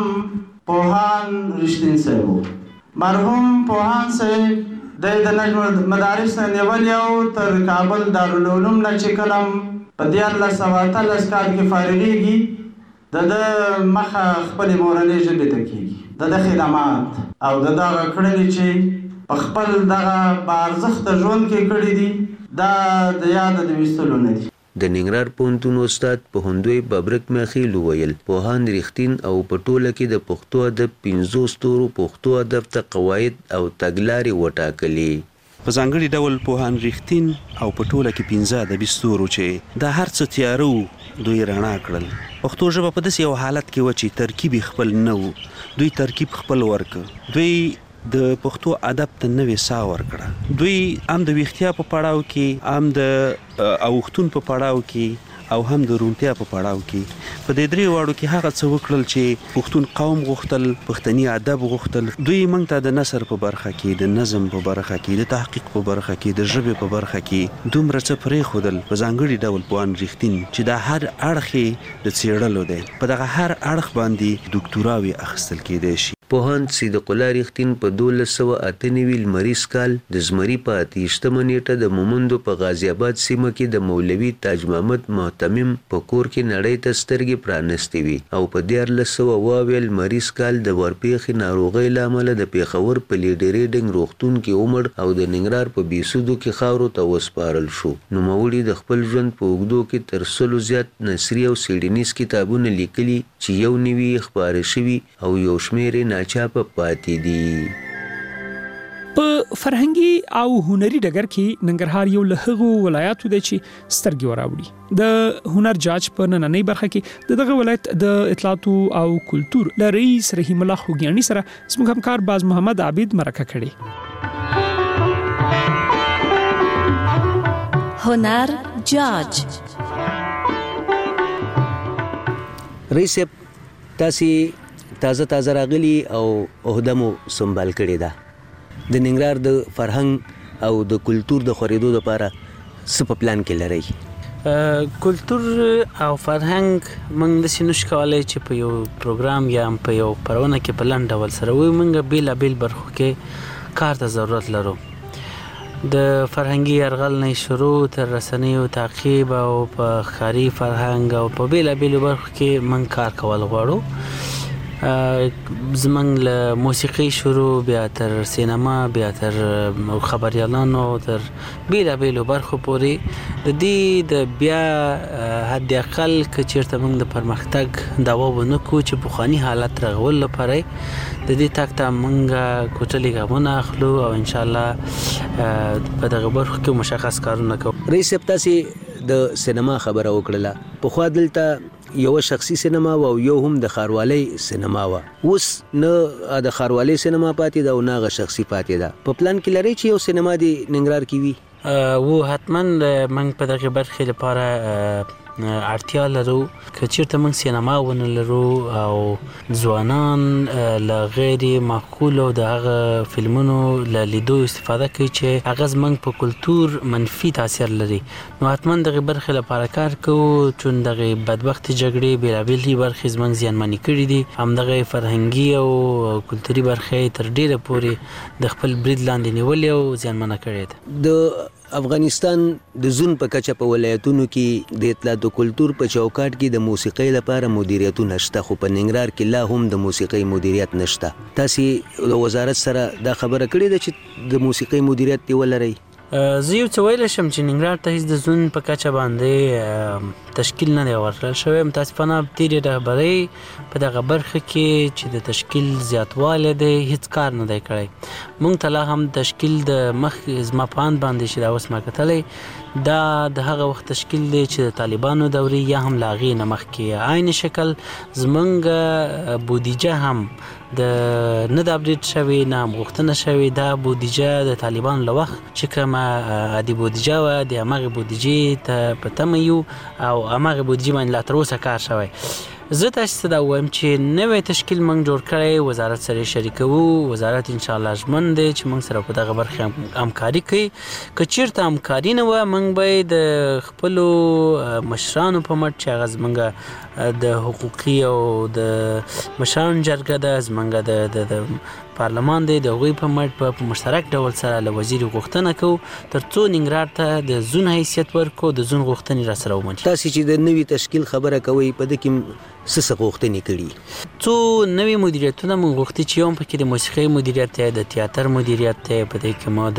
پوهاند رښتین صاحب و. مرحوم پوهاند صاحب د نجم مدارس نه نیولی او تر کابل دارالعلوم نه چې کلم په 1913 کال کې فارغېږي د مخه خپلې مورنۍ ژبې ته کېږي. د خدمات او د دغه کړنې چې په خپل دغه بارزښت ژوند کې کړي دي دا د یاد د ویستلو نه دي. د ننګرهار پوهنتون استاد پوهندوی ببرک میخیل وویل پوهان رښتین او په ټوله کې د پښتو ادب 15 ستورو پښتو ادب ته قواعد او تګلارې وټاکلې. په ځانګړي ډول پوهان رښتین او په ټوله کې 15 ادبي ستورو چې دا هر څه تیارو دوی رڼا کړل. پښتو ژبه په داسې یو حالت کې و چې ترکیب خپل نه و، دوی ترکیب خپل ورک، دوی د پښتو ادب ته نوې ساه ورکړه. دوی هم د ویښتیا په پړاو کې، هم د اوښتون په پړاو کې او هم د روڼتیا په پړاو کې په دې درې واړو کې هغه څه وکړل چې پښتون قوم غوښتل، پښتني ادب غوښتل. دوی موږ ته د نثر په برخه کې، د نظم په برخه کې، د تحقیق په برخه کې، د ژبې په برخه کې دومره څه پرېښودل په ځانګړي ډول پوهان رښتین چې دا هر اړخ د څېړلو دی، په دغه هر اړخ باندې ډاکټوراوې اخیستل کېدای شي. پوهان صدیق الله رښتین په 1298 لمریز کال د زمري په 28مه نیټه د مومندو په غازی آباد سیمه کې د مولوي تاج محمد محتمم په کور کې نړۍ ته سترګې پرانستې وي او په 1400 لمریز کال د ورپېښې ناروغۍ له امله د پیښور په لیډي ریډینګ روغتون کې عمر او د ننګرهار په بیسودو کې خاورو ته وسپارل شو. نوموړي د خپل ژوند په اوږدو کې تر 100 زیات نثري او څېړنیز کتابونه لیکلي چې یو نوي خپاره شوي او یو شمېر ناچاپه پاتې دي. په فرهنګي او هنري ډګر کې ننګرهار یو له هغو ولایاتو دی چې سترګې وراوړي. د هنر جاج په نننۍ برخه کې دغه ولایت د اطلاعاتو او کلتور له رئیس رحیم الله خوګیاني سره زموږ همکار باز محمد عابد مرکه کړې. هنر جاج رئیس تاسو تازه راغلی او عہده مو سنبال کړی ده. د ننګرهار د فرهنګ او د کلتور د خورېدو لپاره څه په پلان کې لرئ؟ کلتور او فرهنګ موږ داسې نشو کولی چې په یو پروګرام یا په یو پرونه کې په لنډ ډول سره وایو. موږ بېلابېل برخو کې کار ته ضرورت لرو. د فرهنګي یرغل نه شروع تر رسنیو تعقیب او په ښکاري فرهنګ او په بېلابېلو برخو کې موږ کار کول غواړو. زمنګ له موسیقي شروع بیا تر سینما بیا تر خبريالانو تر بیلابېلو برخو پورې د دې د بیا حد اقل که چیرته موږ د پرمختګ دعوا ونه کړو چې پخواني حالت رغول لپاره د دې تک ته موږ کوټلي ګامونه اخلو او ان شاء الله په دغه برخو کې مشخص کارونه کوو. رئیس تاسو د سینما خبره وکړه. په خوا دلته یو شخصي سینما او یو هم د خاروالۍ سینما و. اوس نه د خاروالۍ سینما پاتې ده او نه غ شخصي پاتې ده. په پلان کې لري چې یو سینما دی ننګرهار کې وي؟ و حتما موږ په دغه برخې لپاره اړتیا لرو. که چیرته موږ سینما ونه لرو او ځوانان له غیر معقولو د هغه فلمونو له لیدو استفاده کوي چې هغه زموږ په کلتور منفي تاثیر لري، نو حتما دغه برخې لپاره کار کوو. چون دغه بدبختي جګړې بېلابېلې برخې زموږ زیانمنې کړي دي، همدغه فرهنګي او کلتوري برخې تر ډېره پورې د خپل برید لاندې نیولې او زیانمنه کړې ده. د افغانستان د زون په کچه په ولایتونو کې د اطلاعات او کلتور په چوکاټ کې د موسیقۍ لپاره مدیریتونه شته، خو په ننګرهار کې لا هم د موسیقۍ مدیریت نشته. تاسو د وزارت سره دا خبره کړې ده چې د موسیقۍ مدیریت دی ولرئ؟ زه یو څه ویلی شم چې ننګرهار ته هېڅ د زون په کچه باندې تشکیل نه دی ورکړل شوی. متاسفانه تېرې رهبرۍ په دغه برخه کې چې د تشکیل زیاتوالی دی هېڅ کار نه دی کړی. موږ ته لا هم تشکیل د مخ زما په اند باندې چې دا اوس ما کتلی دا د هغه وخت تشکیل دی چې د طالبانو دورې یا هم له هغې نه مخکې عین شکل زموږ بودیجه هم نه د اپډیټ شوی نه هم غوښتنه شوې. دا بودیجه د طالبانو له وخت چې کومه عادي بودیجه وه د همغې بودیجې ته په تمه یو او همغې بودیجې باندې لا تر اوسه کار شوی. زه تاسو ته دا وایم چې نوی تشکیل موږ جوړ کړی، وزارت سره شریکوو. وزارت انشاءالله ژمن دی چې موږ سره په دغه برخه همکاري کوي. که چیرته همکاري نه وه موږ به د خپلو مشرانو په مټ چې هغه زموږ د حقوقي او د مشرانو جرګه ده، زموږ د پارلمان دی د هغوی په مټ په مشترک ډول سره له وزیر غوښتنه کوو ترڅو ننګرهار ته د زون حیثیت ورکړو د زون غوښتنې را سره ومني. تاسو چې د نوي تشکیل خبره کوي په دې کې څه غوښتنې کړي؟ څو نوي مدیریتونه موږ غوښتي چې هم پکې د موسیقۍ مدیریت دی، د تیاتر مدیریت دی، په دې کې مو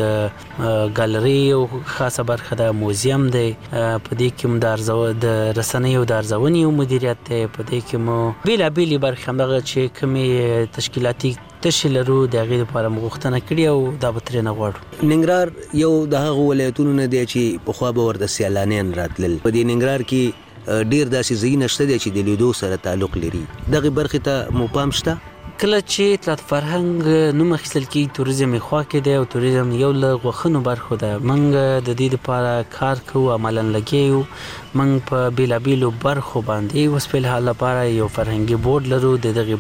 د ګالري او خاصه برخه د موزیم دی، په دې کې مو د رسنیو د ارزونې مدیریت دی، په دې کې مو بیلابېلې برخې همدغه چې کومې تشکیلاتي تشې لرو د هغې لپاره مو غوښتنه کړې او دا به ترېنه غواړو. ننګرهار یو د هغو ولایتونو نه دی چې پخوا به ورته سیلانیان راتلل. په دې ننګرهار کې ډیر داسې ځایونه شته دي چې د لیدو سره تعلق لري. دغه برخې ته مو پام شته؟ کله چې اطلاعات فرهنګ نوم اخیستل کېږي توریزم یې خوا کې دی او توریزم یو له غوښنو برخو ده. موږ د دې لپاره کار کوو، عملاً لګیا یو. موږ په بیلابېلو برخو باندې اوس په الحال لپاره یو فرهنګي بورډ لرو. د دغې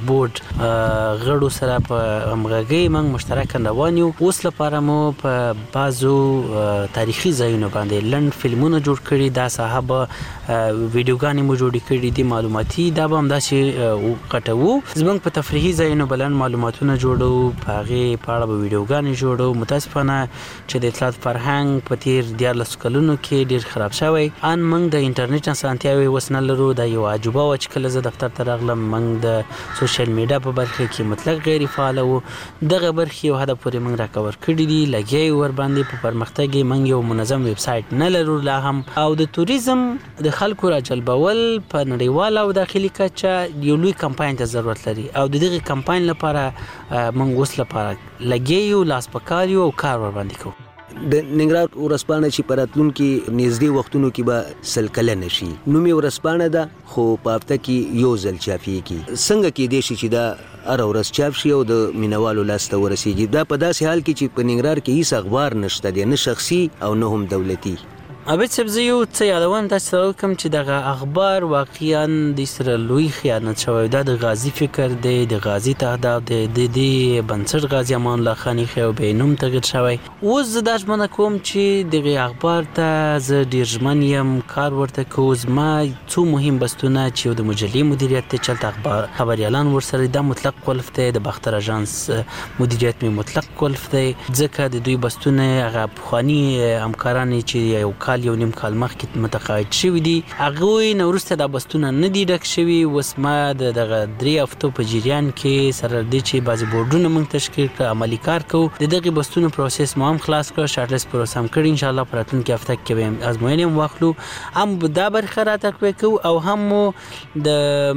بورډ غړو سره په همغږۍ موږ مشترکاً روان یو. اوس لپاره مو په بعضو تاریخي ځایونو باندې لنډ فلمونه جوړ کړي، دا صاحب ویډیوګانې مو جوړې کړي دي معلوماتي. دا به همداسې غټوو. زموږ په تفریحي ځایونو بلند معلوماتونه جوړو، په هغې په اړه به ویډیوګانې جوړو. متاسفانه چې د اطلاعات فرهنګ په تیر 14 کلونو کې ډېر خراب شوی. ان موږ د انټرنیټ اسانتیاوې اوس نه لرو. دا یو عجوبه وه چې کله زه دفتر ته راغلم موږ د سوشل میډیا په برخه کې مطلق غیر فعاله وو. دغه برخې یو حده پورې موږ راکور کړي دي، لګیا یو ورباندې په پرمختګ یې. موږ یو منظم ویب سایټ نه لرو لا هم. او د توریزم د خلکو راجلبول په نړیواله او داخلي کچه یو لوی کمپاین ته ضرورت لري او د دغه کمپاین لپاره موږ اوس لپاره لګیا یو، لاس په کار یو او کار ورباندې کوو. د ننګرهار ورځپاڼه چې په راتلونکي نږدې وختونو کې به 100 کلنه شي. نوم یې ورځپاڼه ده خو په هفته کې یو ځل چاپېږي. څنګه کیدای شي چې دا هره ورځ چاپ شي او د مینوالو لاس ته ورسیږي؟ دا په داسې حال کې چې په ننګرهار کې هیڅ اخبار نشته دی، نه شخصي او نه هم دولتي. عبید صاحب زه یو څه یادوم تاسو ته وکړم چې دغه اخبار واقعا د سره لوی خیانت شوی. دا د غازی فکر دی، د غازی تهداب دی، د دې بنسټ غازی امان الله خان خو به نوم تغیر شوی. اوس زه دا ژمنه کوم چې دغه اخبار ته زه ډیر ژمن یم، کار ورته کوم. زما څو مهم بستونه چې د مجلې مدیریت ته چلته خبريالان ورسره دا مطلق قلف دی، د باختر اژانس مدیریت می مطلق قلف دی، ځکه د دوی بستونه هغه پخوانی همکاران چې یو یو نیم کال مخکې متقاعد شوي دي، هغوی نه وروسته دا بستونه نه دي ډک شوي. اوس ما دغه 3 هفتو په جریان کې سره دې چې بعضې بورډونه موږ تشکیل کړه، عملي کار کوو. د دغې بستونو پروسس مو هم خلاص کړه، شارټ لیست پروسه هم کړي. انشاءالله په راتلونکي هفته کې به ازموینې هم واخلو، هم دا برخه را تقویه کوو او هم مو د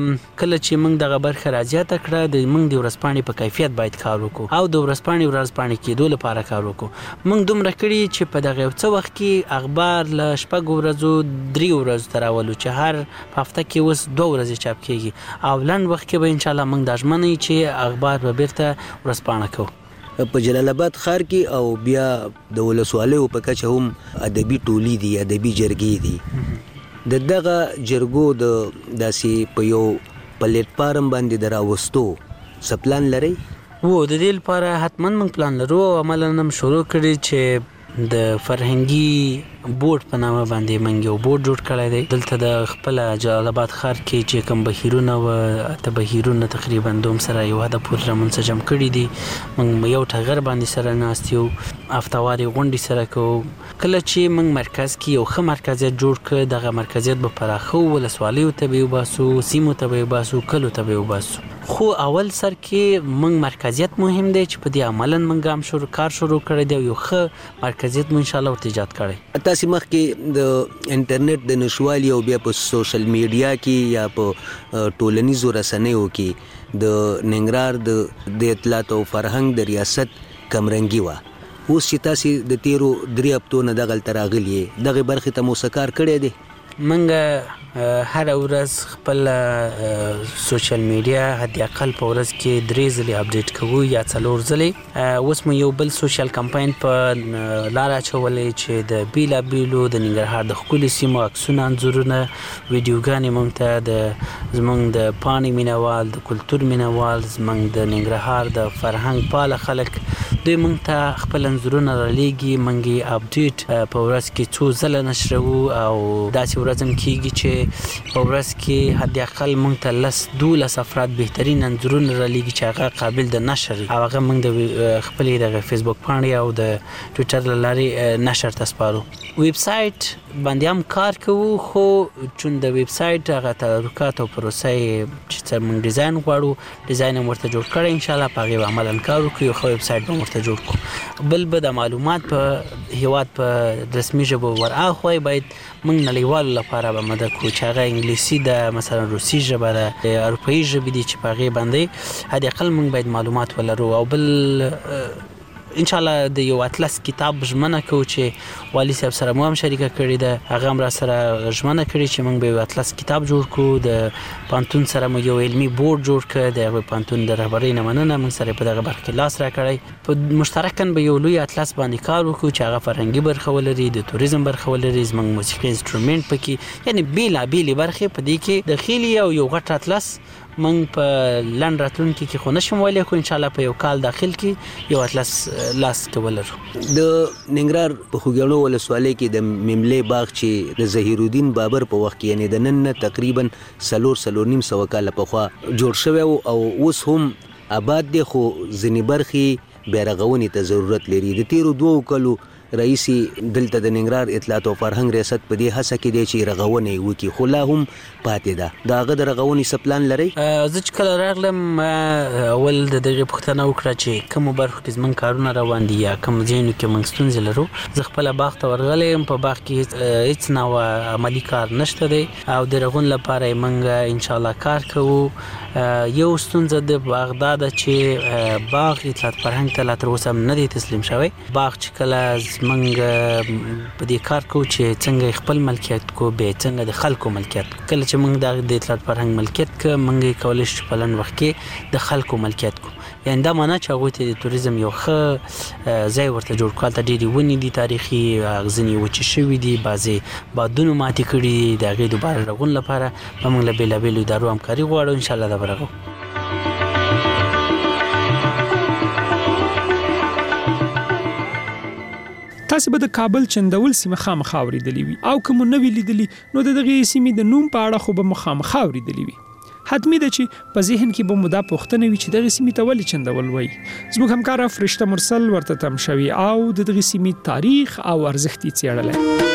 کله چې موږ دغه برخه را زیاته کړه د موږ د ورځپاڼې په کیفیت باید کار وکړو او د ورځپاڼې کېدو لپاره کار وکړو. موږ دومره کړي چې په دغه یو څه وخت کې اخبار له 6 ورځو 3 ورځو ته راولو چې هر په هفته کې اوس 2 ورځې چاپ کېږي او لنډ وخت کې به انشاءالله موږ دا ژمنه یو چې اخبار به بیرته ورځپاڼه کوو. په جلال آباد ښار کې او بیا د ولسوالیو په کچه هم ادبي ټولي دي، ادبي جرګې دي. د دغه جرګو د داسې په یو پلیټ فارم باندې د راوستو څه پلان لرئ؟ د دې لپاره حتما موږ پلان لرو او عملاً هم شروع کړي چې د فرهنګي بورډ په نامه باندې موږ یو بورډ جوړ کړی دی. دلته د خپل جلال آباد ښار کې چې کوم بهیرونه و ته بهیرونه تقریبا دوم سره یو هدف پورې منسجم کړي دي. موږ یو ټغر باندې سره ناست یو، هفتواري غونډې سره کوو. کله چې موږ مرکز کې یو ښه مرکزیت جوړ کړ، دغه مرکزیت به پراخو، ولسوالیو ته به وباسو، سیمو ته به وباسو، کلو ته به وباسو. خو اول سر کې موږ مرکزیت مهم دی چې په دې عملاً موږ هم کار شروع کړی دی، یو ښه مرکزیت مو انشاءالله ورته ایجاد کړی. تاسې مخکې د انټرنیټ د نشوالي او بیا په سوشل میډیا کې یا په ټولنیزو رسنیو کې د ننګرهار د اطلاعات او فرهنګ د ریاست کمرنګي وه. اوس چې تاسې د تیرو 3 هفتو نه دغلته راغلي یې، دغې برخې ته مو څه کار کړی دی؟ منګه هر ورځ خپل سوشل میډیا حد اقل په ورځ کې 3 ځلې اپډیټ کوو یا 4 ځلې. اوس مو یو بل سوشل کمپاین په لار اچولې چې د بیلابیلو د ننګرهار د ښکلي سیمو عکسونه، انځورونه، ویډیوګانې موږ ته د زموږ د پاڼې مینوال، د کلتور مینوال، زموږ د ننګرهار د فرهنګ پاله خلک دوی موږ ته خپل انځورونه رالیږي، موږ یې اپډیټ په ورځ کې څو ځله نشروو او داسې ورځ هم کیږي چې په ورځ کې حد اقل موږ ته 12 افراد بهترین انځورونه رالیږي چې هغه قابل د نشر او هغه موږ د خپل د فیسبوک باندې او د ټوئیټر لاري نشر ته سپارو. ویب سټ باندې هم کار کوو، خو چون د ویب سټ هغه تدارکات او پروسه چې موږ ډیزاین غواړو ډیزاین ورته جوړ کړی، ان شاء الله په هغه عملاً کار وکړو، خو ویب سټ به ورته جوړ کړو. بل به د معلومات په هیواد په رسمي ژبه ورآخوي باید موږ نړیوالو لپاره به مدد کوو چې هغه انګلیسي د مثلا روسي ژبه د اروپایي ژبې دي چې په هغې باندې حد اقل موږ باید معلومات ولرو. او بل ان شاء الله د یو اطلس کتاب ژمنه کوو چې والي صاحب سره مو هم شریکه کړې ده، هغه هم را سره ژمنه کړې چې موږ به یو اطلس کتاب جوړ کړو. د پانتون سره مو یو علمي بورډ جوړ کړ، د پانتون د رهبرۍ نه مننه موږ سره په دغه برخه کې لاس را کړی. په مشترکاً به یو لوی اطلس باندې کار وکړو چې هغه فرهنګي برخه ولري، د توریزم برخه ولري، زموږ موسیقي انسټرومنټ پکې، یعنی بیلابېلې برخې په دې کې داخلي او یو غټ اطلس موږ په لنډ راتلونکي کې خو نشم ویلی، خو ان شاء الله په یو کال داخل کې یو اطلس لاس کې ولرو. د ننګرهار په خوږیاڼو ولسوالۍ کې د مملې باغ چې د ظهیر الدین بابر په وخت کې یعنی د نن تقریبا 4.5 کال پخوا جوړ شوی او اوس هم آباد دی، خو ځینې برخې بیا رغونې ته ضرورت لري. د تیرو 2 کالو رئیس دلته د ننګرهار اطلاعات او فرهنګ ریاست په دې هڅه کې دی چې رغونه یې وکړي، خو لا هم پاتې ده. د هغه د رغونې څه پلان لرئ؟ زه چې کله راغلم اول د دغې پوښتنه وکړه چې کومو برخو کې زموږ کارونه روان دي یا کوم ځایونو کې موږ ستونزې لرو. زه خپله باغ ته ورغلی یم، په باغ کې هیڅ نوع عملي کار نشته دی او د رغون لپاره یې موږ انشاءالله کار کوو. یو ستونزه د باغ دا ده چې باغ اطلاعات فرهنګ ته لا تر اوسه هم نه دی تسلیم شوی. باغ چې کله موږ په دې کار کوو چې څنګه خپل ملکیت کو به څنګه د خلکو ملکیت کو. کله چې موږ د اطلاعات فرهنګ ملکیت کو موږ کولای شو په لن وخت کې د خلکو ملکیت کو، یعنی دا معنی چې هغه ته د توریزم یو ښه ځای ورته جوړ کول. ته ډېری ونې دي تاریخي، ځینې وچې شوي دي، بعضې بادونو ماتې کړي دي. د هغې دوباره رغون لپاره به موږ له بېلابېلو ادارو همکاري غواړو، انشاءالله دا به رغو. تاسو به د کابل چندول سیمه خامخا اوریدلې وي او کوم نو ویلیدلی نو دغه سیمې د نوم په اړه خو به مخامخا اوریدلې وي. حتمی ده چې په ذهن کې به مدا پوښتنه وي چې دغه سیمې ته ولې چندول وایي. زموږ همکار فرشته مرسل ورته تم شوی او د دغه سیمې تاریخ او ارزښت یې څېړلی.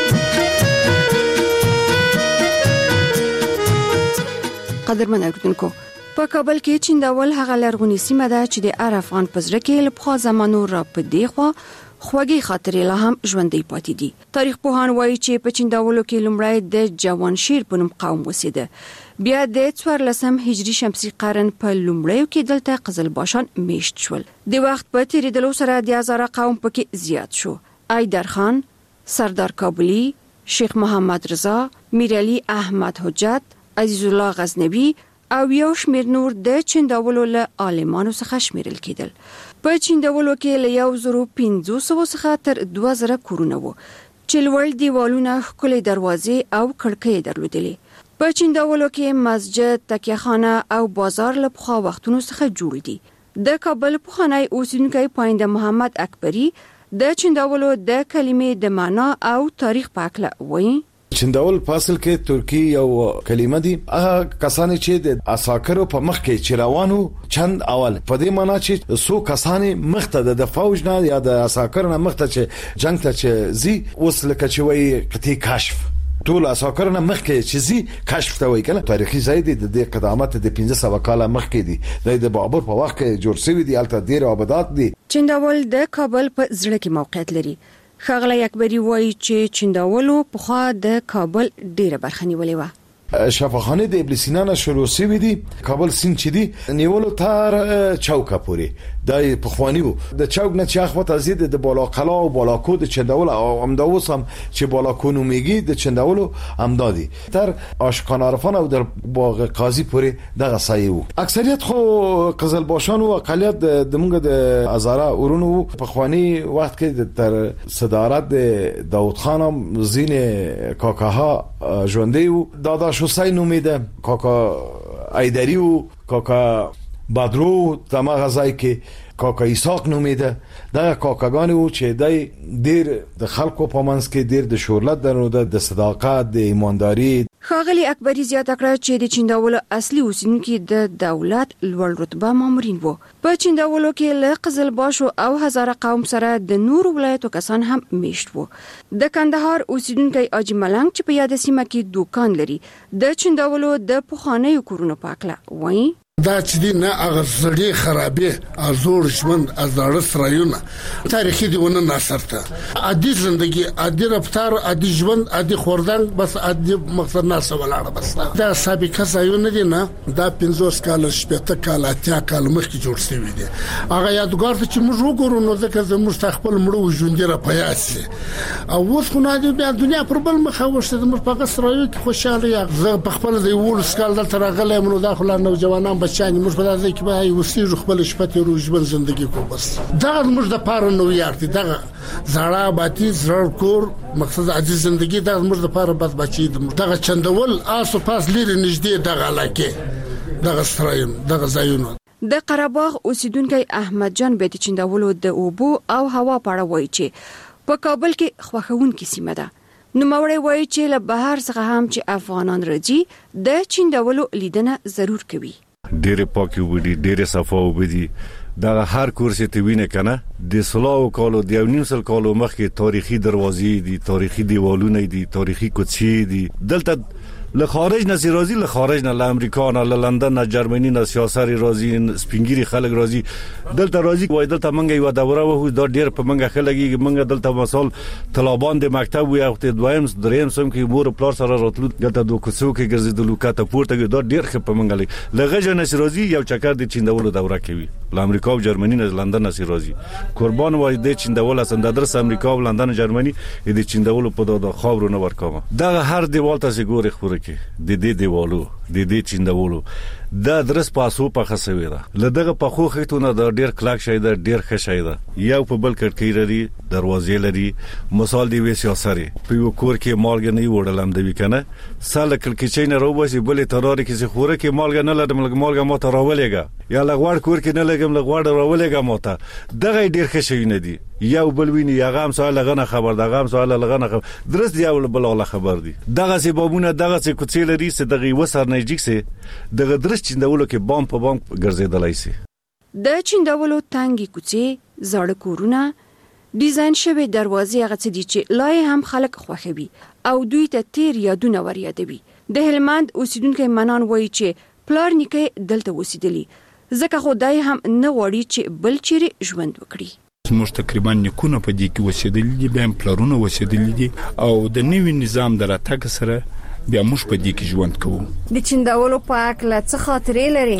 قدرمن اوریدونکو، په کابل کې چندول هغه لرغونی سیمه ده چې د هر افغان په زړه کې له پخوا زمانو را پدې خوا خوږی خاطرې لا هم ژوندۍ پاتې دي. تاریخ پوهان وایي چې په چندولو کې لومړی د جوانشیر په نوم قوم اوسېده، بیا د 14 هجری شمسي قرن په لومړیو کې دلته قزلباشان میشت شول. د وخت په تیریدلو سره د هزاره قوم پکې زیات شو. ایدر خان، سردار کابلی، شیخ محمد رضا، میر علي احمد حجت، عزیز الله غزنوي او یو شمیر نور د چندولو له عالمانو څخه شمیرل کېدل. په چندولو کې له 1500 څخه تر 2000 کورونه وو چې لوړ دیوالونه، ښکلې دروازې او کړکۍ درلودلې. په چندولو کې مسجد، تکیهخانه او بازار له پخوا وختونو څخه جوړ دي. د کابل پخوانی اوسیدونکی پاینده محمد اکبری د چندولو د کلمې د معنا او تاریخ په اړه وایي. چندول فاصل کې ترکی یو کلمه دي، هغه کسان چې د اساکرو په مخ کې چروانو چند اول په دې معنی چې سو کسان مخته د فوج نه یا د اساکر نه مخته چې جنگ ته چې زی اوس لکه چې وایي قطعي کشف ټول اساکر نه مخ کې چې زی کشف ته وایي. کله تاریخي ځای دی د قدامت د 1500 کال مخ کې دی، د بابر په وخت کې جوړ شوی دی. البته ډیر آبادات دي. چندول د کابل په زړه کې موقعیت لري. ښاغلی اکبری وایي چې چندولو پخوا د کابل ډیره برخه نیولې وه. شفاخانه د ابن سینا نه شروع شوی دی. کابل سیند چې دی نیولو تر چوکه پورې د پخوانی وو. د چوک نه چې اخوته زید د بالا قلا او بالا کو د چندول او امداوس هم چې بالا کو نومیږي د چندولو امدادي تر آشکان عرفان او در باغ قاضی پورې دغه سایه وو. اکثریت خو قزلباشان او اقلیت د موږ د هزاره ورونو پخوانی وخت کې تر صدارت د داوود خان هم زین کاکاها ژوندۍ وو. دادا حسین امیده، کاکا ایدری و کاکا بدرو تمام غزای کې کاکا اسحاق نومیده دا کاکاګان وو چې دای ډیر د خلکو په منځ کې ډیر د شهرت درلوده د صداقت د ایمانداري. ښاغلي اکبري زیاته کړه چې د چینداولو اصلي اوسیدونکي د دولت لوړ رتبه مامورین وو. په چینداولو کې له قزلباشو او هزاره قوم سره د نور ولایتو کسان هم میشت وو. د کندهار اوسیدونکي اجي ملنګ چې په یاد سیمه کې دوکان لري د چینداولو د پخوانیو کورونو پاکله وایي دا چې دی نه هغه زړې خرابې ازور ژوند ازړه سرایونه تاریخي دیونه ناصرته عادي ژوندۍ عادي رفتار عادي ژوند عادي خوردن بس عادي مقصد نه سوالاړه بس دا سابقه ځایونه دي نه دا 50 کال شپته کال اتیا کال مخکې جوړ شوی دي هغه یادګار چې موږ وګورو نو ځکه زموږ تخپل مړو ژوند را پیاسي او اوس خو نه دی بیا دنیا پر بل مخه وشته موږ په قصرایو کې خوشاله یا زه په خپل دی ول سکال دلته راغلی منو داخله نوجوانان بچان موږ په دې کې به وسیږو خپل شپته روزمن ژوندۍ کو بس دا موږ د پاره نو یارتي دا زړه باتی زړه کور مقصد عزیز ژوندۍ دا موږ د پاره بس بچی دا چندول آسو پاس لري نږدې دغه علاقه دغه سرایم دغه ځایونه. د قرهباغ اوسیدونکو احمد جان بیت چندولو د اوبو او هوا په اړه وایي چې په کابل کې خوښونکې سیمه ده. نو موري وایي چې له بهر څخه هم چې افغانان راځي د چندولو لیدنه ضرور کوي. ډېر پاکي وبدي ډېر صفا وبدي دا هر کورس ته وینه کنه د سلاو کالو د 19 کالو مخکې تاریخي دروازې دي تاریخي دیوالونه دي تاریخي کوڅې دي دلته له خارج نه راځي له خارج نه له امریکا نه له لندن نه جرمني نه سیاسي راځي سپینګيري خلک راځي دلته راځي وای دلته منګه یو دوره وو دا ډېر په منګه خلګي منګه دلته مثال طلبان د مکتب وي او د دویم دریم سم کې مور پلار سره راتلو دلته د کوڅو کې ګرځیدلو کاته پورته دا ډېر خپ په منګه لغه نه راځي یو چکر د چیندولو دوره کوي له امریکا او جرمني نه لندن نه راځي قربان وای د چیندول اسند درس امریکا او لندن جرمني د چیندولو په دغه خاورو نه ورکوم دا هر دیوال ته ګوري خوري د دې دیوالو د دې چیندولو دا درس پاسو په خسوي ده لدغه په خو خېتونه د ډیر کلاک شي ده ډیر ښه شي ده یو په بل کړکۍ لري دروازې لري مثال دی وې سیاسري په یو کور کې مالګ نه وړلم د وکنه ساله کړکۍ نه روبسي بلې تراره کې خوره کې مالګ نه لرم مالګ مو ته راولېګا یا لغوړ کور کې نه لګم لغوړ راولېګا مو ته دغه ډیر ښه شي نه دي یو بل ویني یا غام سوال لغنه خبر دغه سوال لغنه خبر درس دی او بل خبر دی دغه سببونه دغه کوڅې لري چې دغه وسر نږدې سي دغه درس چیندولو کې بام په بام ګرځیدلای سي د چیندولو تانګي کوڅې زړه کورونه ډیزاین شوی دروازې هغه څه دي چې لای هم خلک خوښوي او دوی ته تیر یادونه ور یادوي. د هلمند اوسیدونکو منان وایي چې پلار نیکه دلته اوسیدلی ځکه خدای هم نه وړي چې بل چیرې ژوند وکړي. موږ تقریبا نکونه په دې کې اوسیدلی دي بیا پلارونه اوسیدلی دي او د نوي نظام دراتګ سره بیا موږ په دې کې ژوند کوو. د چندولو پاک لا څه خاطرې لري؟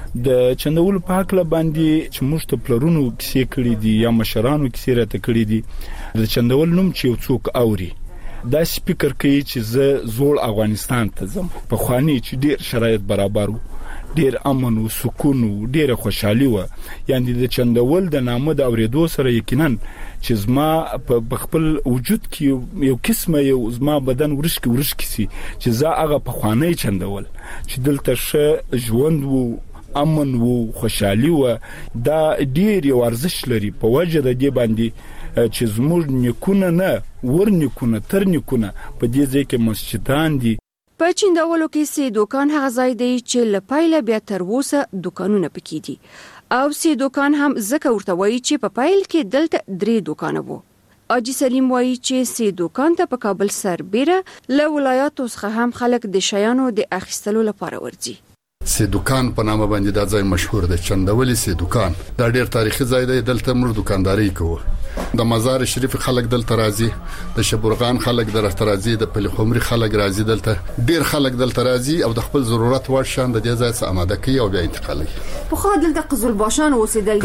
د چندولو پاک لا باندې چې موږ ته پلرونو کیسې کړې دي یا مشرانو کیسې راته کړې دي د چندول نوم چې یو څوک اوري دا سپیکر کوي چې زه زوړ افغانستان ته ځم په خواني چې ډیر شرایط برابر وو ډیر امن او سکون او ډیر خوشحالي و یعنی د چندول د نامه د اوریدو سره یقینا چې زما په خپل وجود کې یو قسمه یو زما بدن ورشکي سي چې زه هغه په خواني چندول چې دلته ښه ژوند وو امن وو خوشحالي و دا ډیر یو ارزښت لري په وجه د دې باندې چې زموږ نیکونه نه ورنیکونه ترنیکونه په دې ځای کې مسجدان دي. په چیندولو کې سي دوکان هغه ځای دی چې لپایله بیا تر اوسه دوکانونه پکې دي او سي دوکان هم زکه ورته وایي چې په پایل کې دلته 3 دوکانه وو. اجي سلیم وایي چې سي دوکان ته په کابل سربېره له ولایاتو څخه هم خلک د شیانو د اخیستلو لپاره ورځي. سي دوکان په نامه باندې دا ځای مشهور دی چندولي سي دوکان دا ډیر تاریخي ځای دی دلته موږ دکانداري کوو د مزار شریف خلک دلته راځي د شبرغان خلک دلته راځي د پلخمري خلک راځي دلته ډیر خلک دلته راځي او د خپل ضرورت وړ شان د دې ځای څخه آماده کوي او بیا انتقالوي. په خو دلته قزلباشان اوسېدل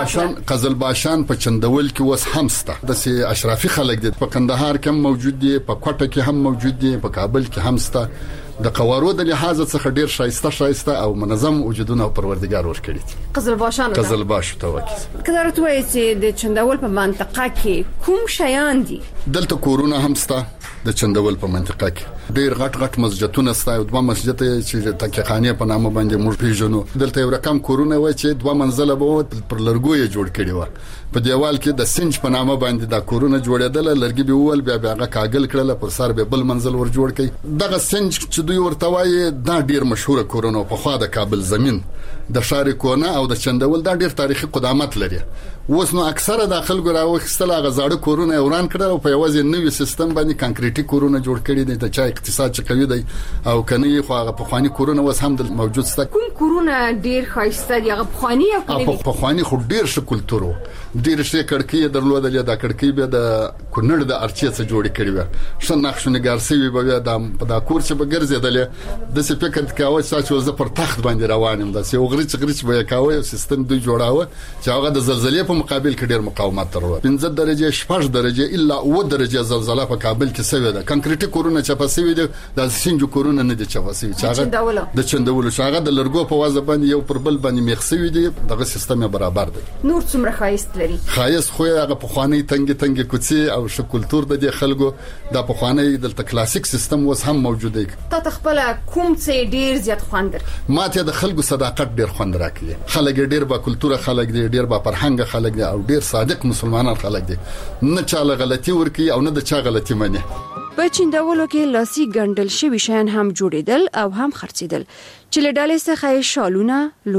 قزلباشان په چندول کې وس همسته د سي اشرافي خلک دي په کندهار کې موجود دي په کوټه کې هم موجود دي په کابل کې همسته د قوارو د لحاظ څخه ډیر شایسته او منظم وجودونه او پروردګار ورکړي. قزلباش ته وکړي کله راټوي چې د چندول په منطقه کې کوم شیان دي؟ دلته کورونه همسته د چندول په منطقه کې ډیر غټ مسجدونه ستایو دوه مسجد چې تکیخانه په نامه باندې موږ پیژنو دلته یو رقم کورونه وای چې دوه منزله به پر لرګوي جوړ کړي و په دیوال کې د سنج په نامه باندې دا کورونه جوړېدل لرګي به ول بیا هغه کاغل کړل پر سر به بل منزل ور جوړ کړي دغه سنج چې دوی ورته وایي دا ډیر مشهور کورونه په خوا د کابل زمين د شارع کونه او د چندول دا ډیر تاریخي قدامت لري اوس نو اکثره د خلکو راوخستل هغه زاړه کورونه وران کړل او په یوازې نوې سیستم باندې کانکریټي کورونه جوړ کړي دي د چا اقتصاد چې قوي دی او کني خو هغه په خواني کورونه وس هم موجود ست کوم کورونه ډیر خاصه دي هغه خواني او کني په خواني خو ډیر ش کلتور ډیر ش کړکۍ درلودل د کړکۍ به د کونړ د ارچې څخه جوړ کړي و شن نقش نګار سوي به د کور چې به ګرځیدل د څه فکر کاوه چې زه پر تخت باندې روانم د څه غریچ به کاوه سیستم دوی جوړاوه چې هغه د زلزلې په مقابل کې ډیر مقاومت درلود 15 درجه 6 درجه الا 9 درجه زلزلہ په کابل کې سوي ده کانکریټي کورونه چې په سوي ده د سنجو کورونه نه دي چې په سوي چې د چندولو شاغه د لرګو په وازه باندې یو پر بل باندې مخسوي دي دغه سیستم برابر دی نور څومره خایست لري خایست خو هغه په خواني تنګ کوڅي او ش کلتور د خلکو د په خواني د کلاسیک سیستم وس هم موجود دی تا تخپل کوم څه ډیر زیات خواندر ماته د خلکو صداقت ډیر خوند راکړي خلک ډیر با کلتور خلک ډیر با فرهنګ خلک دي او ډیر صادق مسلمانان خلک دي نه چاله غلطي ورکی او نه د چا غلطي مني په چیندولو کې لاسي ګندل شوی شیان هم جوړیدل او هم خرڅیدل چې له ډالې څخه شالونه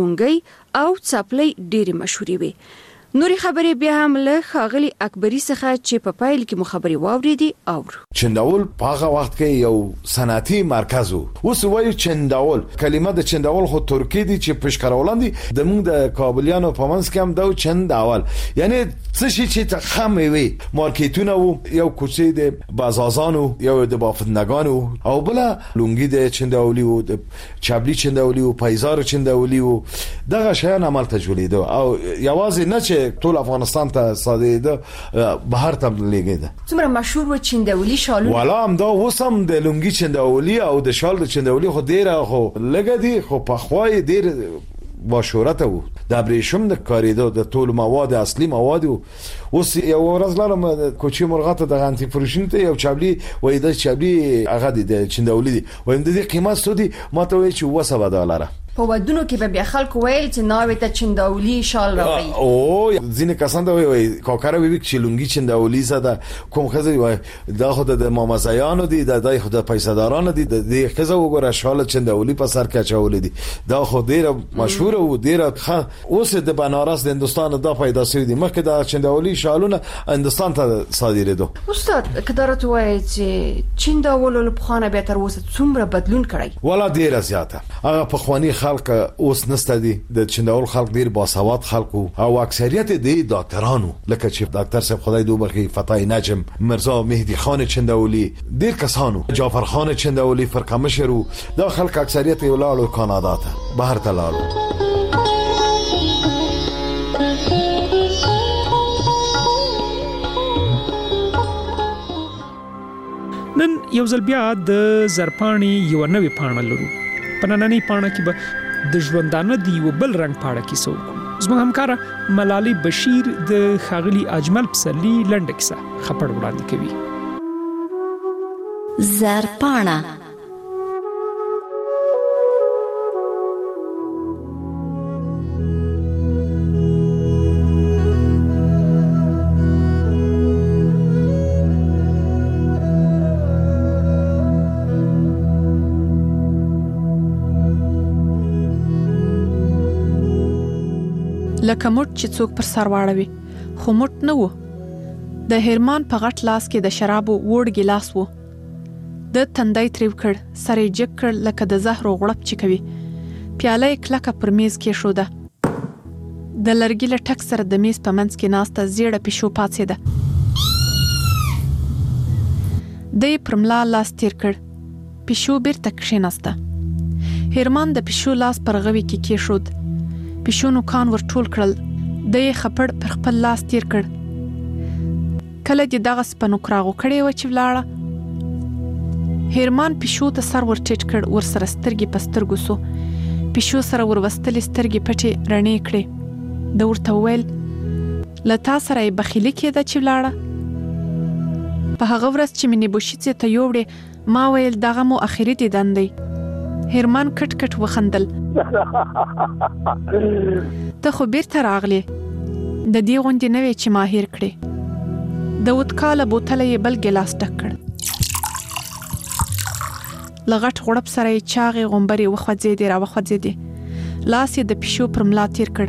لونګي او څپلۍ ډېری مشهوري وي نوري خبرې بیا هم له خاغلی اکبری څخه چې په پایل کې مخابري واوریدي او چنداول په هغه وخت کې یو صنعتي مرکز وو اوس وایو چنداول کلمه د چنداول خو ترکی دي چې پښکارولان دي د موږ د کابلیانو په منځ کې هم دا چنداول یعنی څه شي چې خامې وي مارکیټونه وو یو کوڅې د بازازانو یو د بافندگانو او بل لونګي د چنداولي وو د چابلی چنداولي وو پایزار چنداولي وو دغه شیان عمل ته جوړېدو او یوازې نه چې ټول افغانستان ته صادریده بهر ته لګیده څومره مشهور و چنداولي شالونه والا هم دا وسم د لونګي چنداولي او د شال د چنداولي خو ډیره خو لګدي خو په خوای ډیر با شهرت وو د ابریشم د کاریدو د ټول مواد اصلي مواد اوس یو ورځ لرم کوچی مرغات د غانتی فروشین ته یو چابلی وای د چابلی هغه د چنداولي دی وایم د قیمت سودی ماته وای چې $7 په ودونو کې به بیا خلکو ویل چې ناوې ته چنداولي شال راوړي او ځینې کسان دا وایي کاکاره وی چې لونګي چنداولي زده کوم خزه وای دا خو د مامازایانو دي د دای خو د پیسادارانو دي د خزه وګوره شال چنداولي په سر کې چولې دي دا خو ډیره مشهور او ډیره اوس د بنارس د هندستان د پیدا شوی دي مخکې د چنداولي شالونه هندستان ته صادرېدو استاد کدارت وای چې چنداولو په خانه به تر اوسه څومره بدلون کړی ولا ډیره زیاته هغه په خواني خلک اوس نسته دي د چنداول خلک ډیر باسواد خلکو او اکثریت د ډاکټرانو لکه چې ډاکټر صاحب خدای دوه برخي فتای نجم مرزا مهدی خان چنداولی ډیر کسانو جعفر خان چنداولی فرقمشرو دا خلک اکثریت ولالو کانادا ته بهر ته لاړو نن یو ځل بیا د زرپانی یو نوې پاڼه لرو په نننۍ پاڼه کې به د ژوندانه دی یو بل رنگ پاڼه کې سو زموږ همکار ملالي بشیر د خاغلی اجمل پسرلی لنډه کیسه خبر وړاندې کوي زرپاڼه لکه موټ چې څوک پر سر واړوي خو موټ نه وو د هرمان په غټ لاس کې د شرابو وړ ګلاس وو د تندای تریو کړ سره جګ کړ لکه د زهرو غړپ چې کوي پیاله کلکه پر میز کې شو ده د لرګي له ټک سره د میز په منځ کې ناسته زیړه پښو پاتې ده د پرملا لاس تیر کړ پښو بیرته کښیناسته هرمان د پښو لاس پر غوي کې شود پښونو کان ور ټول کړل د خپړ پر خپل لاس تیر کړ کله چې دغه سپنو کراغو کړي و چې ولاړه هرمان پښو ته سر ور ټیټ کړ ور سره سترګې پسترګو سو پښو سره ور وستل سترګې پټي رڼې کړې د ورته ویل لتا سره بخیلی کېده چې ولاړه په هغه ورځ چې منې بوشیڅه ته یوړې ما ویل دغه مو اخري دیدن دی. هرمان کټ کټ وخندل. ته خو بیرته راغلی. د دې غونډې نه وې چې ما هیر کړې. د وتکاله بوتله یې بل ګلاس ډک کړ. لغټ غړپ سره یې چاغې غومبرې وخوځېدې را وخوځېدې. لاس یې د پیشو پر ملا تیر کړ.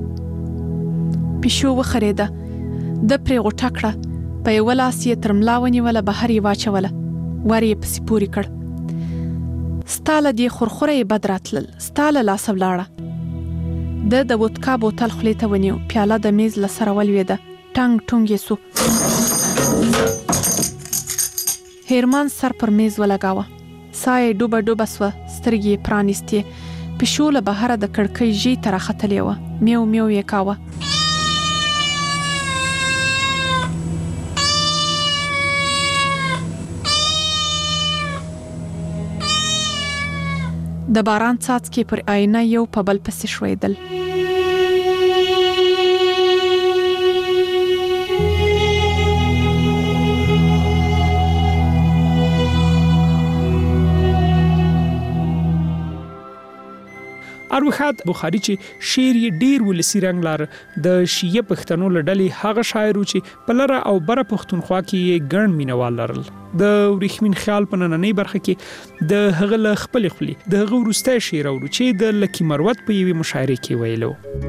پیشو وخریده. د پرې غوټه کړه. په یوه لاس یې تر ملا ونیوله، بهر یې واچوله. ور یې پسې پورې کړ. ستا له دې خورخوره یې بد راتلل، ستا له لاسه ولاړه. د وودکا بوتل خولې ته ونیو. پیاله د میز له سره ولوېده. ټنګ ټونګ یې سو. هرمان سر پر میز ولګاوه. ساه یې ډوبه ډوبه سوه. سترګې یې پرانیستې. پیشو له بهره د کړکۍ ژۍ ته راختلې وه. میو میو یې کاوه. د باران څاڅکي پر آینه یو په بل پسې شویدل. اروحات بخاری چې شعر یې ډیر ولسی رنگ لار د شیعه پښتنو لړلې هغه شاعر چې په لره او بره پښتونخوا کې یې ګڼ مینوال لرل. د ورېښمین خیال په نننۍ برخه کې د هغه ل خپل خپل د هغه ورسته شعر او چې د لکی مروت په یوه مشاعره کې ویلو.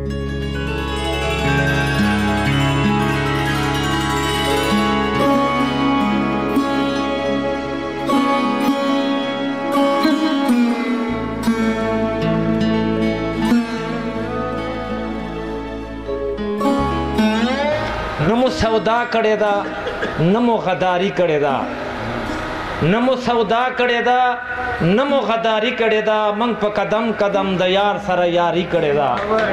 نمو سودا کړی دا نمو غداری کړی دا نمو سودا کړی دا نمو غداری کړی دا منګ په قدم قدم د یار سره یاری کړی دا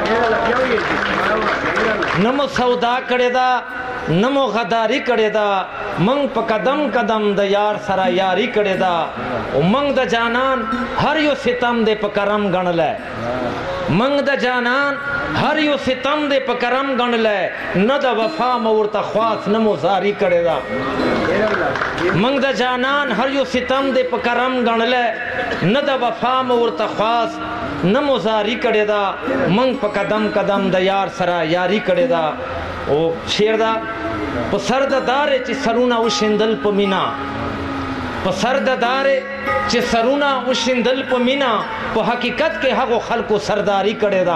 نمو سودا کړی دا نمو غداری کړی دا منګ په قدم قدم د یار سره یاری کړی دا او منګ د جانان هر یو ستم دې په کرم غنلای منګ د جانان هر یو ستم دې په کرم غنلای نه د وفا مورته خاص نه مزاری کړی دا منګ د جانان هر یو ستم دې په کرم غنلای نه د وفا مورته خاص نه مزاری کړی دا منګ په قدم قدم د یار سره یاری کړی دا او شعر دا په سر د دارې چې سرونه وشندل په مینا په سر د دارې چې سرونه وشندل په مینا په حقیقت کې هغه خلکو سرداری کړي دا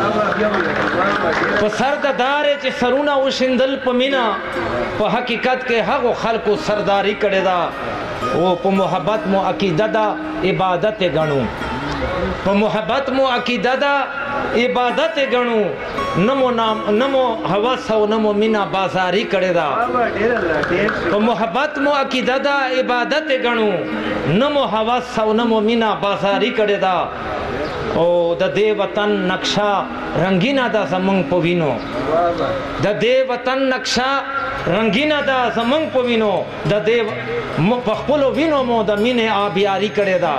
په سر د دارې چې سرونه وشندل په مینا په حقیقت کې هغه خلکو سرداری کړي دا او په محبت مو عقیده دا عبادت غنو په محبت مو عقیده دا عبادت غنو نمو نام نمو هوس او نمو مینا بازاری کړي دا په محبت مو عقیده دا عبادت غنو نمو هوس او نمو مینا بازاری کړي دا او د دې وطن نقشا رنگینا دا زمنګ پوینو د دې وطن نقشا رنگینا دا زمنګ پوینو د دې په خپل وینو مو د مینه آبیاری کړي دا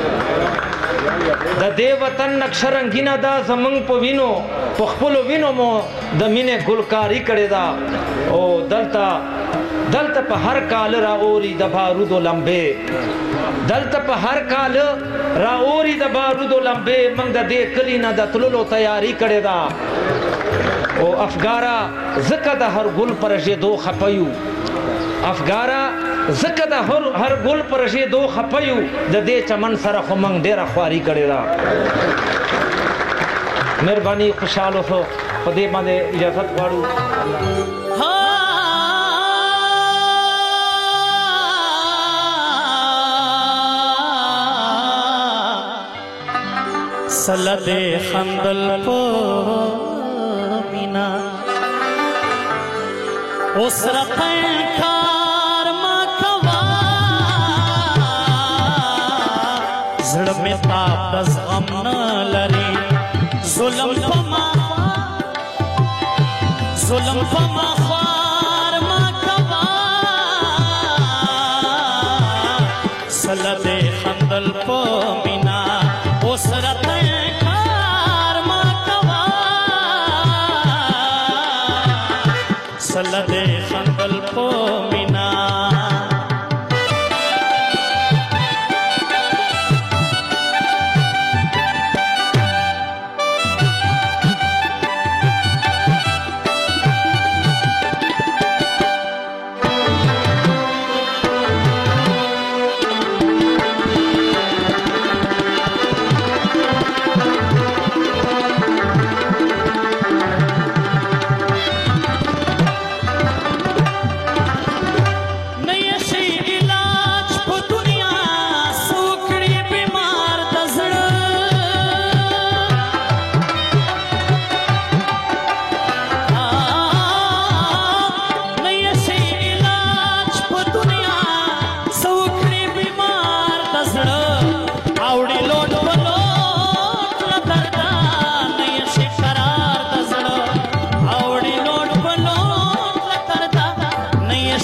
د دې وطن نقشه رنگینا دا زمنګ په وینو په خپل وینو مو د مینه ګلکاری کړي دا او دلته په هر کال را اوري د بارودو لمبه دلته په هر کال را اوري د بارودو لمبه موږ د دې کلی نه د تللو تیاری کړي دا او افګارا زکه د هر ګل پر ژدو خپيو افګارا زکه د هر ګل پر ژدو خپيو د دې چمن سره خو موږ ډېر خواري کړي دا مهرباني خوشاله شو په دې باندې اجازه غواړو سلده خندل پو مینا اوس رقم کار ما کوا زړه می تاب دز غم نه لري ظلم پما خوار ما کوا سلده خندل پو مینا اوس رقم سلده خندل پو مینا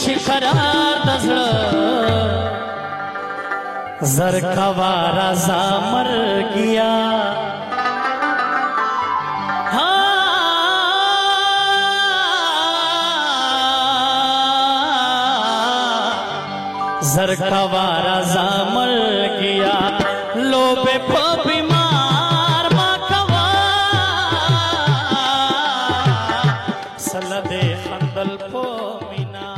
شي قرار د زړه زر کوا رضا مرګیا زر کوا رضا مرګیا لو په بیمار